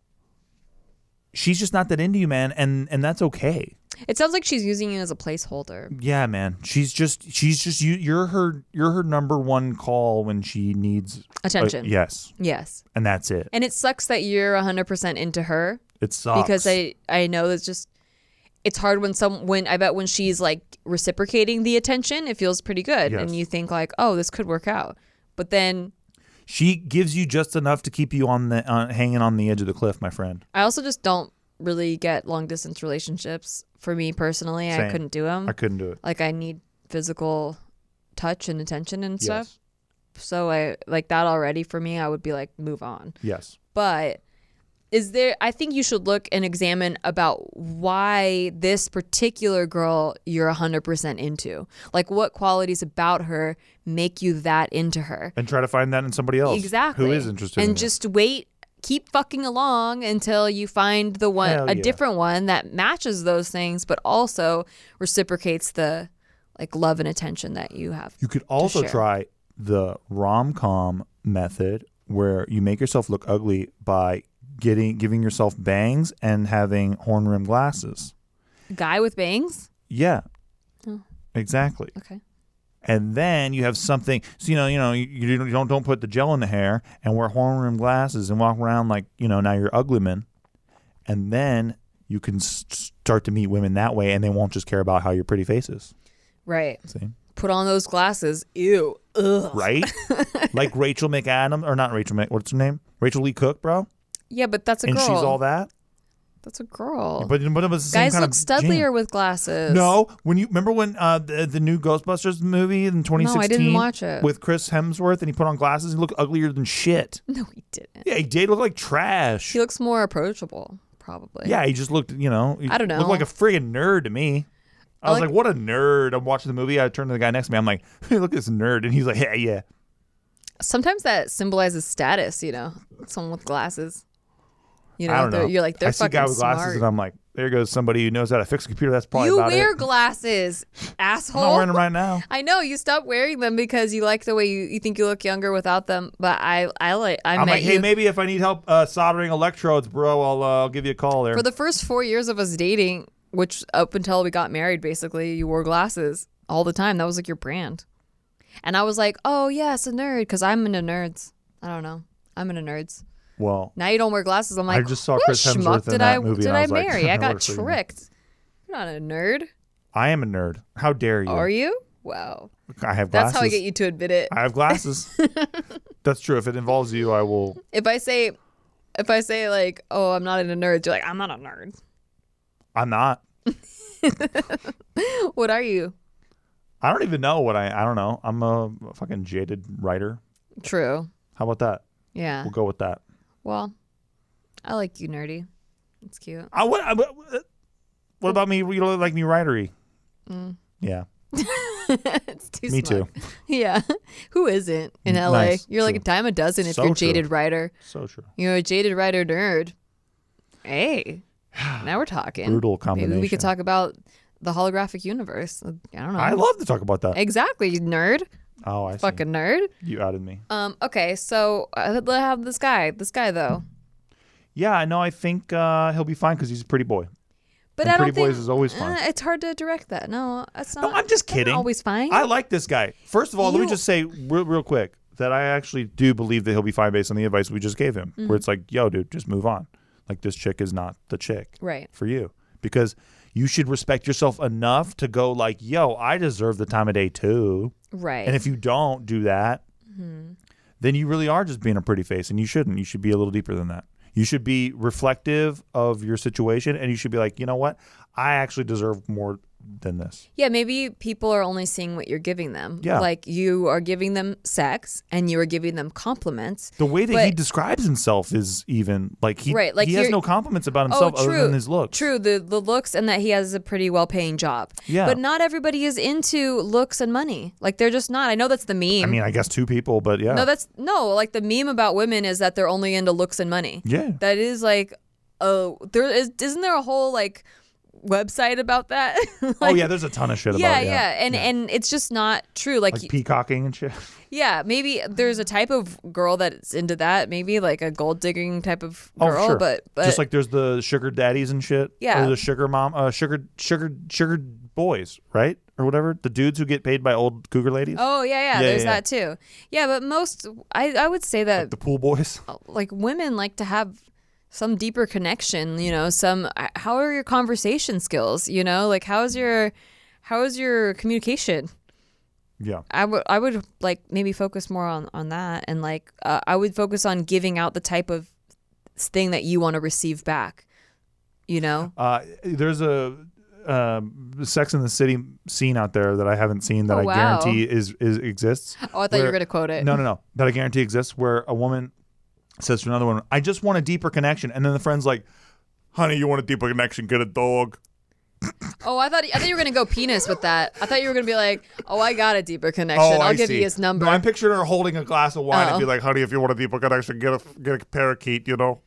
Speaker 1: She's just not that into you, man, and and that's okay.
Speaker 2: It sounds like she's using you as a placeholder.
Speaker 1: Yeah, man. She's just she's just you. You're her. You're her number one call when she needs
Speaker 2: Attention.
Speaker 1: Uh, yes,
Speaker 2: Yes.
Speaker 1: and that's it.
Speaker 2: And it sucks that you're one hundred percent into her.
Speaker 1: It sucks
Speaker 2: Because I, I know it's just, it's hard when some, when I bet when she's like reciprocating the attention, it feels pretty good.
Speaker 1: Yes.
Speaker 2: And you think like, oh, this could work out. But then
Speaker 1: she gives you just enough to keep you on the uh, hanging on the edge of the cliff, my friend.
Speaker 2: I also just don't really get long distance relationships. For me personally,
Speaker 1: Same.
Speaker 2: I couldn't do them.
Speaker 1: I couldn't do it.
Speaker 2: Like I need physical touch and attention and stuff.
Speaker 1: Yes.
Speaker 2: So I like that already for me, I would be like, move on.
Speaker 1: Yes.
Speaker 2: But is there, I think you should look and examine about why this particular girl you're one hundred percent into. Like what qualities about her make you that into her.
Speaker 1: And try to find that in somebody else.
Speaker 2: Exactly.
Speaker 1: Who is interested
Speaker 2: and
Speaker 1: in
Speaker 2: just wait, keep fucking along until you find the one,
Speaker 1: Hell
Speaker 2: a
Speaker 1: yeah.
Speaker 2: different one that matches those things, but also reciprocates the like love and attention that you have.
Speaker 1: You could also
Speaker 2: share.
Speaker 1: try the rom-com method where you make yourself look ugly by getting giving yourself bangs and having horn-rimmed glasses.
Speaker 2: Guy with bangs?
Speaker 1: Yeah.
Speaker 2: Oh.
Speaker 1: Exactly.
Speaker 2: Okay.
Speaker 1: And then you have something, so you know, you know, you, you don't don't put the gel in the hair and wear horn-rimmed glasses and walk around like, you know, now you're ugly man. And then you can s- start to meet women that way, and they won't just care about how your pretty face is.
Speaker 2: Right.
Speaker 1: See?
Speaker 2: Put on those glasses. Ew. Ugh.
Speaker 1: Right? Like Rachel McAdams, or not Rachel, Mc, what's her name? Rachel Lee Cook, bro.
Speaker 2: Yeah, but that's a
Speaker 1: and
Speaker 2: girl.
Speaker 1: she's all that.
Speaker 2: That's a girl.
Speaker 1: But, but it was the same
Speaker 2: Guys
Speaker 1: kind
Speaker 2: look
Speaker 1: of
Speaker 2: studlier
Speaker 1: jam.
Speaker 2: with glasses.
Speaker 1: No, when you remember when uh, the, the new Ghostbusters movie in twenty sixteen
Speaker 2: No, I didn't watch it.
Speaker 1: with Chris Hemsworth, and he put on glasses, he looked uglier than shit.
Speaker 2: No, he didn't.
Speaker 1: Yeah, he did look like trash.
Speaker 2: He looks more approachable, probably.
Speaker 1: Yeah, he just looked, you know, he
Speaker 2: I don't know.
Speaker 1: looked like a friggin' nerd to me. I,
Speaker 2: I
Speaker 1: was
Speaker 2: like-
Speaker 1: like, what a nerd. I'm watching the movie. I turned to the guy next to me. I'm like, hey, look at this nerd. And he's like, yeah, yeah.
Speaker 2: Sometimes that symbolizes status, you know, someone with glasses. You know,
Speaker 1: I don't
Speaker 2: they're-
Speaker 1: know.
Speaker 2: you're like, they're
Speaker 1: I see a
Speaker 2: fucking
Speaker 1: guy with glasses
Speaker 2: smart.
Speaker 1: and I'm like, there goes somebody who knows how to fix a computer. That's probably
Speaker 2: You
Speaker 1: about
Speaker 2: wear
Speaker 1: it.
Speaker 2: glasses, asshole.
Speaker 1: I'm not wearing them right now.
Speaker 2: I know you stopped wearing them because you like the way you, you think you look younger without them. But I I like I
Speaker 1: I'm
Speaker 2: met
Speaker 1: like, hey,
Speaker 2: you
Speaker 1: maybe if I need help uh, soldering electrodes, bro, I'll uh, I'll give you a call there.
Speaker 2: for the first four years of us dating, which up until we got married, basically you wore glasses all the time. That was like your brand. And I was like, oh yeah, it's a nerd because I'm into nerds. I don't know, I'm into nerds.
Speaker 1: well,
Speaker 2: Now you don't wear glasses. I'm like,
Speaker 1: I just saw
Speaker 2: what
Speaker 1: Chris
Speaker 2: schmuck
Speaker 1: Hemsworth in
Speaker 2: did
Speaker 1: that
Speaker 2: I
Speaker 1: movie,
Speaker 2: did
Speaker 1: and I
Speaker 2: I
Speaker 1: was like,
Speaker 2: marry? I
Speaker 1: that
Speaker 2: got
Speaker 1: works for you.
Speaker 2: tricked. You're not a nerd,
Speaker 1: I am a nerd. How dare you?
Speaker 2: are you? Wow,
Speaker 1: I have
Speaker 2: that's
Speaker 1: glasses.
Speaker 2: how I get you to admit it.
Speaker 1: I have glasses. That's true. If it involves you, I will.
Speaker 2: If I say, if I say like, oh, I'm not into nerds, you're like, I'm not a nerd.
Speaker 1: I'm not.
Speaker 2: What are you?
Speaker 1: I don't even know what I. I don't know. I'm a fucking jaded writer.
Speaker 2: True.
Speaker 1: How about that?
Speaker 2: Yeah.
Speaker 1: We'll go with that.
Speaker 2: Well, I like you, nerdy. It's cute.
Speaker 1: I, what, I, what, what about me? You don't like me writery?
Speaker 2: Mm.
Speaker 1: Yeah.
Speaker 2: It's too
Speaker 1: Me
Speaker 2: smug.
Speaker 1: too.
Speaker 2: Yeah. Who isn't in L A?
Speaker 1: Nice.
Speaker 2: You're like a
Speaker 1: True.
Speaker 2: dime a dozen if
Speaker 1: So
Speaker 2: you're a
Speaker 1: true.
Speaker 2: jaded writer.
Speaker 1: So true.
Speaker 2: You're a jaded writer nerd. Hey, now we're talking.
Speaker 1: Brutal
Speaker 2: Maybe
Speaker 1: combination.
Speaker 2: we could talk about the holographic universe. I don't know.
Speaker 1: I love to talk about that.
Speaker 2: Exactly, you nerd.
Speaker 1: Oh, I see.
Speaker 2: Fucking nerd.
Speaker 1: You outed me.
Speaker 2: Um. Okay, so uh, let's have this guy. This guy though.
Speaker 1: Yeah, I know. I think uh, he'll be fine because he's a pretty boy.
Speaker 2: But
Speaker 1: And
Speaker 2: I don't
Speaker 1: pretty
Speaker 2: think
Speaker 1: boys is always fun.
Speaker 2: uh, it's hard to direct that. No, that's not.
Speaker 1: No, I'm just
Speaker 2: that's not
Speaker 1: kidding.
Speaker 2: always fine.
Speaker 1: I like this guy. First of all, let me
Speaker 2: You-
Speaker 1: just say real, real quick that I actually do believe that he'll be fine based on the advice we just gave him.
Speaker 2: Mm-hmm.
Speaker 1: Where it's like, yo, dude, just move on. Like, this chick is not the chick
Speaker 2: Right.
Speaker 1: for you. Because you should respect yourself enough to go like, yo, I deserve the time of day too.
Speaker 2: Right.
Speaker 1: And if you don't do that,
Speaker 2: Mm-hmm.
Speaker 1: then you really are just being a pretty face, and you shouldn't. You should be a little deeper than that. You should be reflective of your situation, and you should be like, you know what? I actually deserve more than this.
Speaker 2: Yeah, maybe people are only seeing what you're giving them.
Speaker 1: Yeah.
Speaker 2: Like you are giving them sex and you are giving them compliments.
Speaker 1: The way that he
Speaker 2: But-
Speaker 1: describes himself is even like he
Speaker 2: Right, like
Speaker 1: he has
Speaker 2: you're-
Speaker 1: no compliments about
Speaker 2: Oh,
Speaker 1: himself
Speaker 2: true.
Speaker 1: other than his looks.
Speaker 2: True, the the looks and that he has a pretty well paying job.
Speaker 1: Yeah.
Speaker 2: But not everybody is into looks and money. Like they're just not. I know that's the meme.
Speaker 1: I mean, I guess two people, but yeah.
Speaker 2: no, that's no, like the meme about women is that they're only into looks and money.
Speaker 1: yeah.
Speaker 2: That is like oh there is isn't there a whole like website about that?
Speaker 1: oh
Speaker 2: Like,
Speaker 1: yeah, there's a ton of shit
Speaker 2: yeah,
Speaker 1: about it.
Speaker 2: yeah, and and it's just not true. Like,
Speaker 1: Like peacocking and shit.
Speaker 2: yeah, maybe there's a type of girl that's into that. Maybe like a gold digging type of
Speaker 1: Oh,
Speaker 2: girl.
Speaker 1: sure.
Speaker 2: But but
Speaker 1: Just like there's the sugar daddies and shit.
Speaker 2: Yeah.
Speaker 1: Or the sugar mom, uh, sugar, sugar, sugar boys, right? Or whatever. The dudes who get paid by old cougar ladies.
Speaker 2: oh yeah, yeah,
Speaker 1: Yeah,
Speaker 2: there's
Speaker 1: yeah, yeah.
Speaker 2: that too. Yeah, but most I I would say that
Speaker 1: The pool boys.
Speaker 2: like women like to have some deeper connection, you know, some how are your conversation skills, you know? Like how is your how is your communication?
Speaker 1: Yeah.
Speaker 2: I would I would like maybe focus more on on that and like uh, I would focus on giving out the type of thing that you want to receive back. You know?
Speaker 1: Uh, there's a um, Sex in the City scene out there that I haven't seen that
Speaker 2: Oh,
Speaker 1: I
Speaker 2: wow.
Speaker 1: guarantee is, is exists.
Speaker 2: Oh, I thought you were
Speaker 1: where-
Speaker 2: going to quote it.
Speaker 1: No, no, no. That I guarantee exists where a woman says to another woman, I just want a deeper connection. And then the friend's like, honey, you want a deeper connection? Get a dog.
Speaker 2: Oh, I thought I thought you were going to go penis with that. I thought you were going to be like, "Oh, I got a deeper connection. I'll
Speaker 1: Oh, I
Speaker 2: give
Speaker 1: see.
Speaker 2: you his number."
Speaker 1: No, I'm picturing her holding a glass of wine
Speaker 2: Oh.
Speaker 1: and be like, honey, if you want a deeper connection, get a, get a parakeet, you know?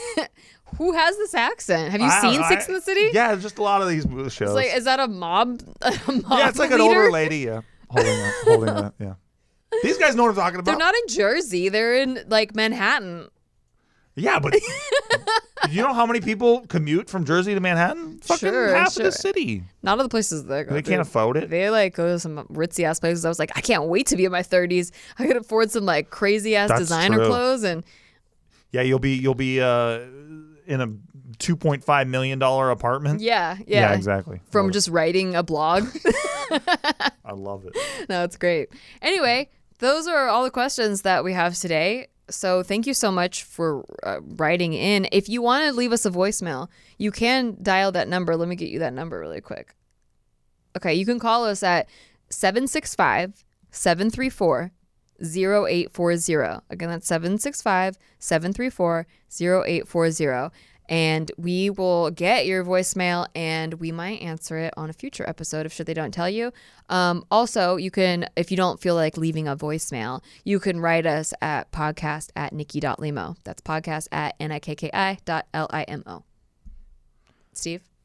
Speaker 2: Who has this accent? Have you
Speaker 1: I don't
Speaker 2: seen
Speaker 1: know.
Speaker 2: Six
Speaker 1: I-
Speaker 2: in the City?
Speaker 1: Yeah, just a lot of these shows.
Speaker 2: It's like, is that a mob? A mob
Speaker 1: yeah, it's like an
Speaker 2: leader?
Speaker 1: older lady, yeah. Holding a, holding a, yeah. These guys know what I'm talking about.
Speaker 2: They're not in Jersey. They're in like Manhattan.
Speaker 1: Yeah, but you know how many people commute from Jersey to Manhattan? Fucking
Speaker 2: Sure,
Speaker 1: half
Speaker 2: sure.
Speaker 1: of the city.
Speaker 2: Not all the places they go.
Speaker 1: They
Speaker 2: to.
Speaker 1: can't afford it.
Speaker 2: They like go to some ritzy ass places. I was like, I can't wait to be in my thirties. I could afford some like crazy ass
Speaker 1: That's
Speaker 2: designer
Speaker 1: true.
Speaker 2: clothes and
Speaker 1: Yeah, you'll be you'll be uh, in a two point five million dollar apartment.
Speaker 2: yeah, yeah,
Speaker 1: exactly.
Speaker 2: From
Speaker 1: Love
Speaker 2: just writing a blog.
Speaker 1: it. I love it.
Speaker 2: No, it's great. Anyway, those are all the questions that we have today. So thank you so much for uh, writing in. If you want to leave us a voicemail, you can dial that number. Let me get you that number really quick. Okay, you can call us at seven six five, seven three four, zero eight four zero. Again, that's seven six five, seven three four, zero eight four zero. And we will get your voicemail and we might answer it on a future episode if shit they don't tell you. Um, also, you can, if you don't feel like leaving a voicemail, you can write us at podcast at nikki dot limo. That's podcast at nikki dot limo. Steve?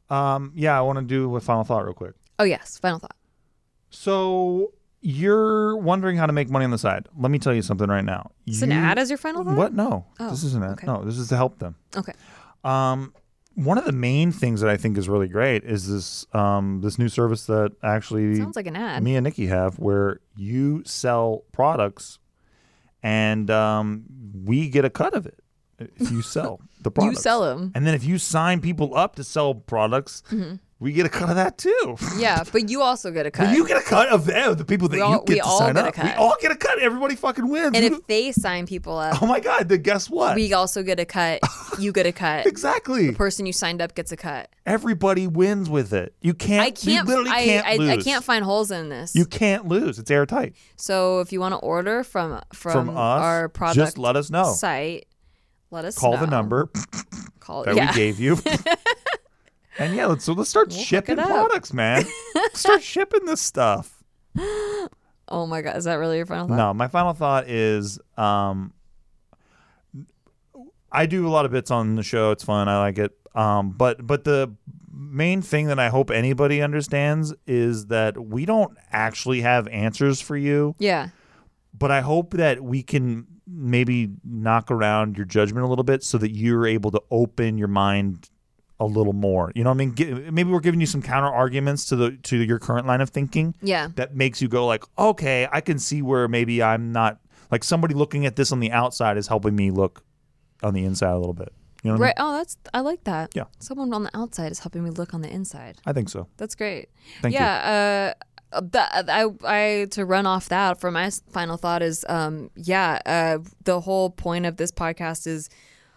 Speaker 1: Um, yeah, I want to do a final thought real quick.
Speaker 2: Oh, yes. Final thought.
Speaker 1: So you're wondering how to make money on the side. Let me tell you something right now.
Speaker 2: Is
Speaker 1: you,
Speaker 2: an ad as your final thought?
Speaker 1: What? No.
Speaker 2: Oh,
Speaker 1: this isn't it.
Speaker 2: okay.
Speaker 1: No, this is to help them.
Speaker 2: Okay.
Speaker 1: Um, one of the main things that I think is really great is this um, this new service that actually
Speaker 2: Sounds like an ad.
Speaker 1: me and Nikki have, where you sell products and um, we get a cut of it if you sell the products.
Speaker 2: You sell them.
Speaker 1: And then if you sign people up to sell products,
Speaker 2: Mm-hmm.
Speaker 1: we get a cut of that too.
Speaker 2: Yeah, but you also get a cut.
Speaker 1: But you get a cut of them, the people that
Speaker 2: We all-
Speaker 1: you get
Speaker 2: we
Speaker 1: to
Speaker 2: all
Speaker 1: sign
Speaker 2: get a
Speaker 1: up. We
Speaker 2: cut.
Speaker 1: all get a cut. Everybody fucking wins.
Speaker 2: and
Speaker 1: We
Speaker 2: if they sign people up,
Speaker 1: Oh my God, then guess what?
Speaker 2: we also get a cut. You get a cut.
Speaker 1: exactly.
Speaker 2: The person you signed up gets a cut.
Speaker 1: Everybody wins with it. You can't.
Speaker 2: I can't.
Speaker 1: You literally
Speaker 2: I,
Speaker 1: can't
Speaker 2: I,
Speaker 1: lose.
Speaker 2: I can't find holes in this.
Speaker 1: You can't lose. It's airtight.
Speaker 2: So if you want to order from from,
Speaker 1: From us,
Speaker 2: our product
Speaker 1: just let us know.
Speaker 2: site, let us
Speaker 1: Call
Speaker 2: know.
Speaker 1: the number
Speaker 2: Call
Speaker 1: that
Speaker 2: yeah.
Speaker 1: we gave you. And yeah, let's so let's start
Speaker 2: We'll hook
Speaker 1: shipping
Speaker 2: it up.
Speaker 1: products, man. Start shipping this stuff.
Speaker 2: Oh my God, is that really your final thought?
Speaker 1: No, my final thought is um, I do a lot of bits on the show. It's fun. I like it. Um, but but the main thing that I hope anybody understands is that we don't actually have answers for you.
Speaker 2: Yeah.
Speaker 1: But I hope that we can maybe knock around your judgment a little bit so that you're able to open your mind a little more. You know what I mean? Get, maybe we're giving you some counter arguments to the to your current line of thinking.
Speaker 2: Yeah.
Speaker 1: That makes you go like, okay, I can see where maybe I'm not like somebody looking at this on the outside is helping me look on the inside a little bit. You know what
Speaker 2: Right.
Speaker 1: I mean?
Speaker 2: Oh, that's I like that.
Speaker 1: Yeah.
Speaker 2: Someone on the outside is helping me look on the inside.
Speaker 1: I think so.
Speaker 2: That's great.
Speaker 1: Thank you.
Speaker 2: yeah, uh, that, I, I to run off that for my s- final thought is, um, yeah, uh, the whole point of this podcast is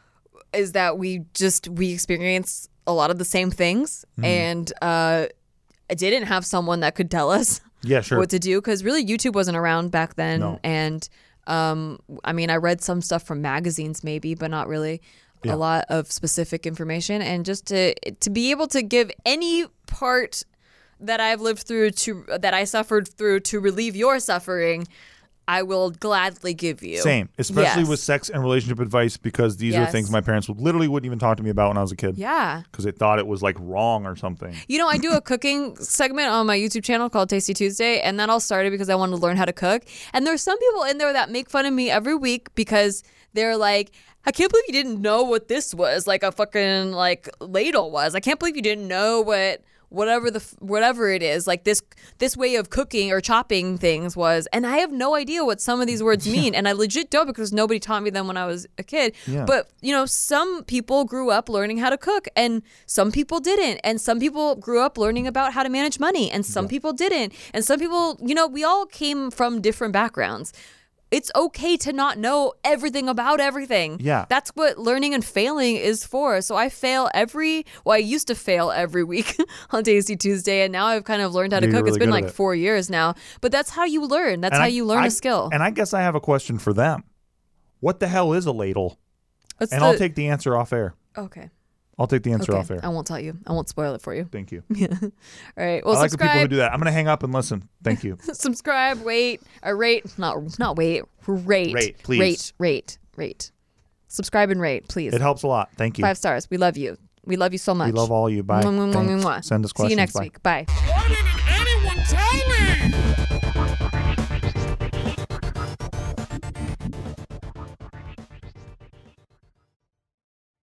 Speaker 2: is that we just we experience a lot of the same things,
Speaker 1: Mm-hmm.
Speaker 2: and uh, I didn't have someone that could tell us
Speaker 1: Yeah, sure.
Speaker 2: what to do because really YouTube wasn't around back then,
Speaker 1: No.
Speaker 2: and um, I mean I read some stuff from magazines maybe, but not really.
Speaker 1: Yeah.
Speaker 2: A lot of specific information, and just to to be able to give any part that I've lived through to that I suffered through to relieve your suffering, I will gladly give you.
Speaker 1: Same, especially
Speaker 2: Yes.
Speaker 1: with sex and relationship advice because these are
Speaker 2: Yes.
Speaker 1: things my parents would literally wouldn't even talk to me about when I was a kid.
Speaker 2: Yeah.
Speaker 1: Because they thought it was like wrong or something.
Speaker 2: You know, I do a cooking segment on my YouTube channel called Tasty Tuesday, and that all started because I wanted to learn how to cook. And there's some people in there that make fun of me every week because they're like, I can't believe you didn't know what this was, like a fucking like ladle was. I can't believe you didn't know what whatever the whatever it is, like this this way of cooking or chopping things was. And I have no idea what some of these words mean, and I legit don't because nobody taught me them when I was a kid.
Speaker 1: Yeah.
Speaker 2: But you know, some people grew up learning how to cook, and some people didn't, and some people grew up learning about how to manage money, and some people didn't, and some people, you know, we all came from different backgrounds. It's okay to not know everything about everything.
Speaker 1: Yeah.
Speaker 2: That's what learning and failing is for. So I fail every, well, I used to fail every week on Tasty Tuesday, and now I've kind of learned how to
Speaker 1: You're
Speaker 2: cook.
Speaker 1: really
Speaker 2: It's been
Speaker 1: good at
Speaker 2: like
Speaker 1: it.
Speaker 2: four years now. But that's how you learn. That's
Speaker 1: And
Speaker 2: how
Speaker 1: I-
Speaker 2: you learn
Speaker 1: I-
Speaker 2: a skill.
Speaker 1: And I guess I have a question for them. What the hell is a ladle?
Speaker 2: What's
Speaker 1: And
Speaker 2: the-
Speaker 1: I'll take the answer off air.
Speaker 2: Okay.
Speaker 1: I'll take the answer
Speaker 2: Okay.
Speaker 1: off air.
Speaker 2: I won't tell you. I won't spoil it for you.
Speaker 1: Thank you.
Speaker 2: All right. Well,
Speaker 1: I like the people who
Speaker 2: subscribe.
Speaker 1: do that. I'm going to hang up and listen. Thank you.
Speaker 2: subscribe, wait, or rate, not not wait, rate,
Speaker 1: Rate, please.
Speaker 2: rate, rate, rate. Subscribe and rate, please.
Speaker 1: It helps a lot. Thank you.
Speaker 2: Five stars. We love you. We love you so much.
Speaker 1: We love all you. Bye.
Speaker 2: Mwah, mwah, mwah,
Speaker 1: Thanks.
Speaker 2: mwah.
Speaker 1: Send us
Speaker 2: See
Speaker 1: questions.
Speaker 2: you next
Speaker 1: Bye.
Speaker 2: week. Bye.
Speaker 4: Why didn't anyone tell me?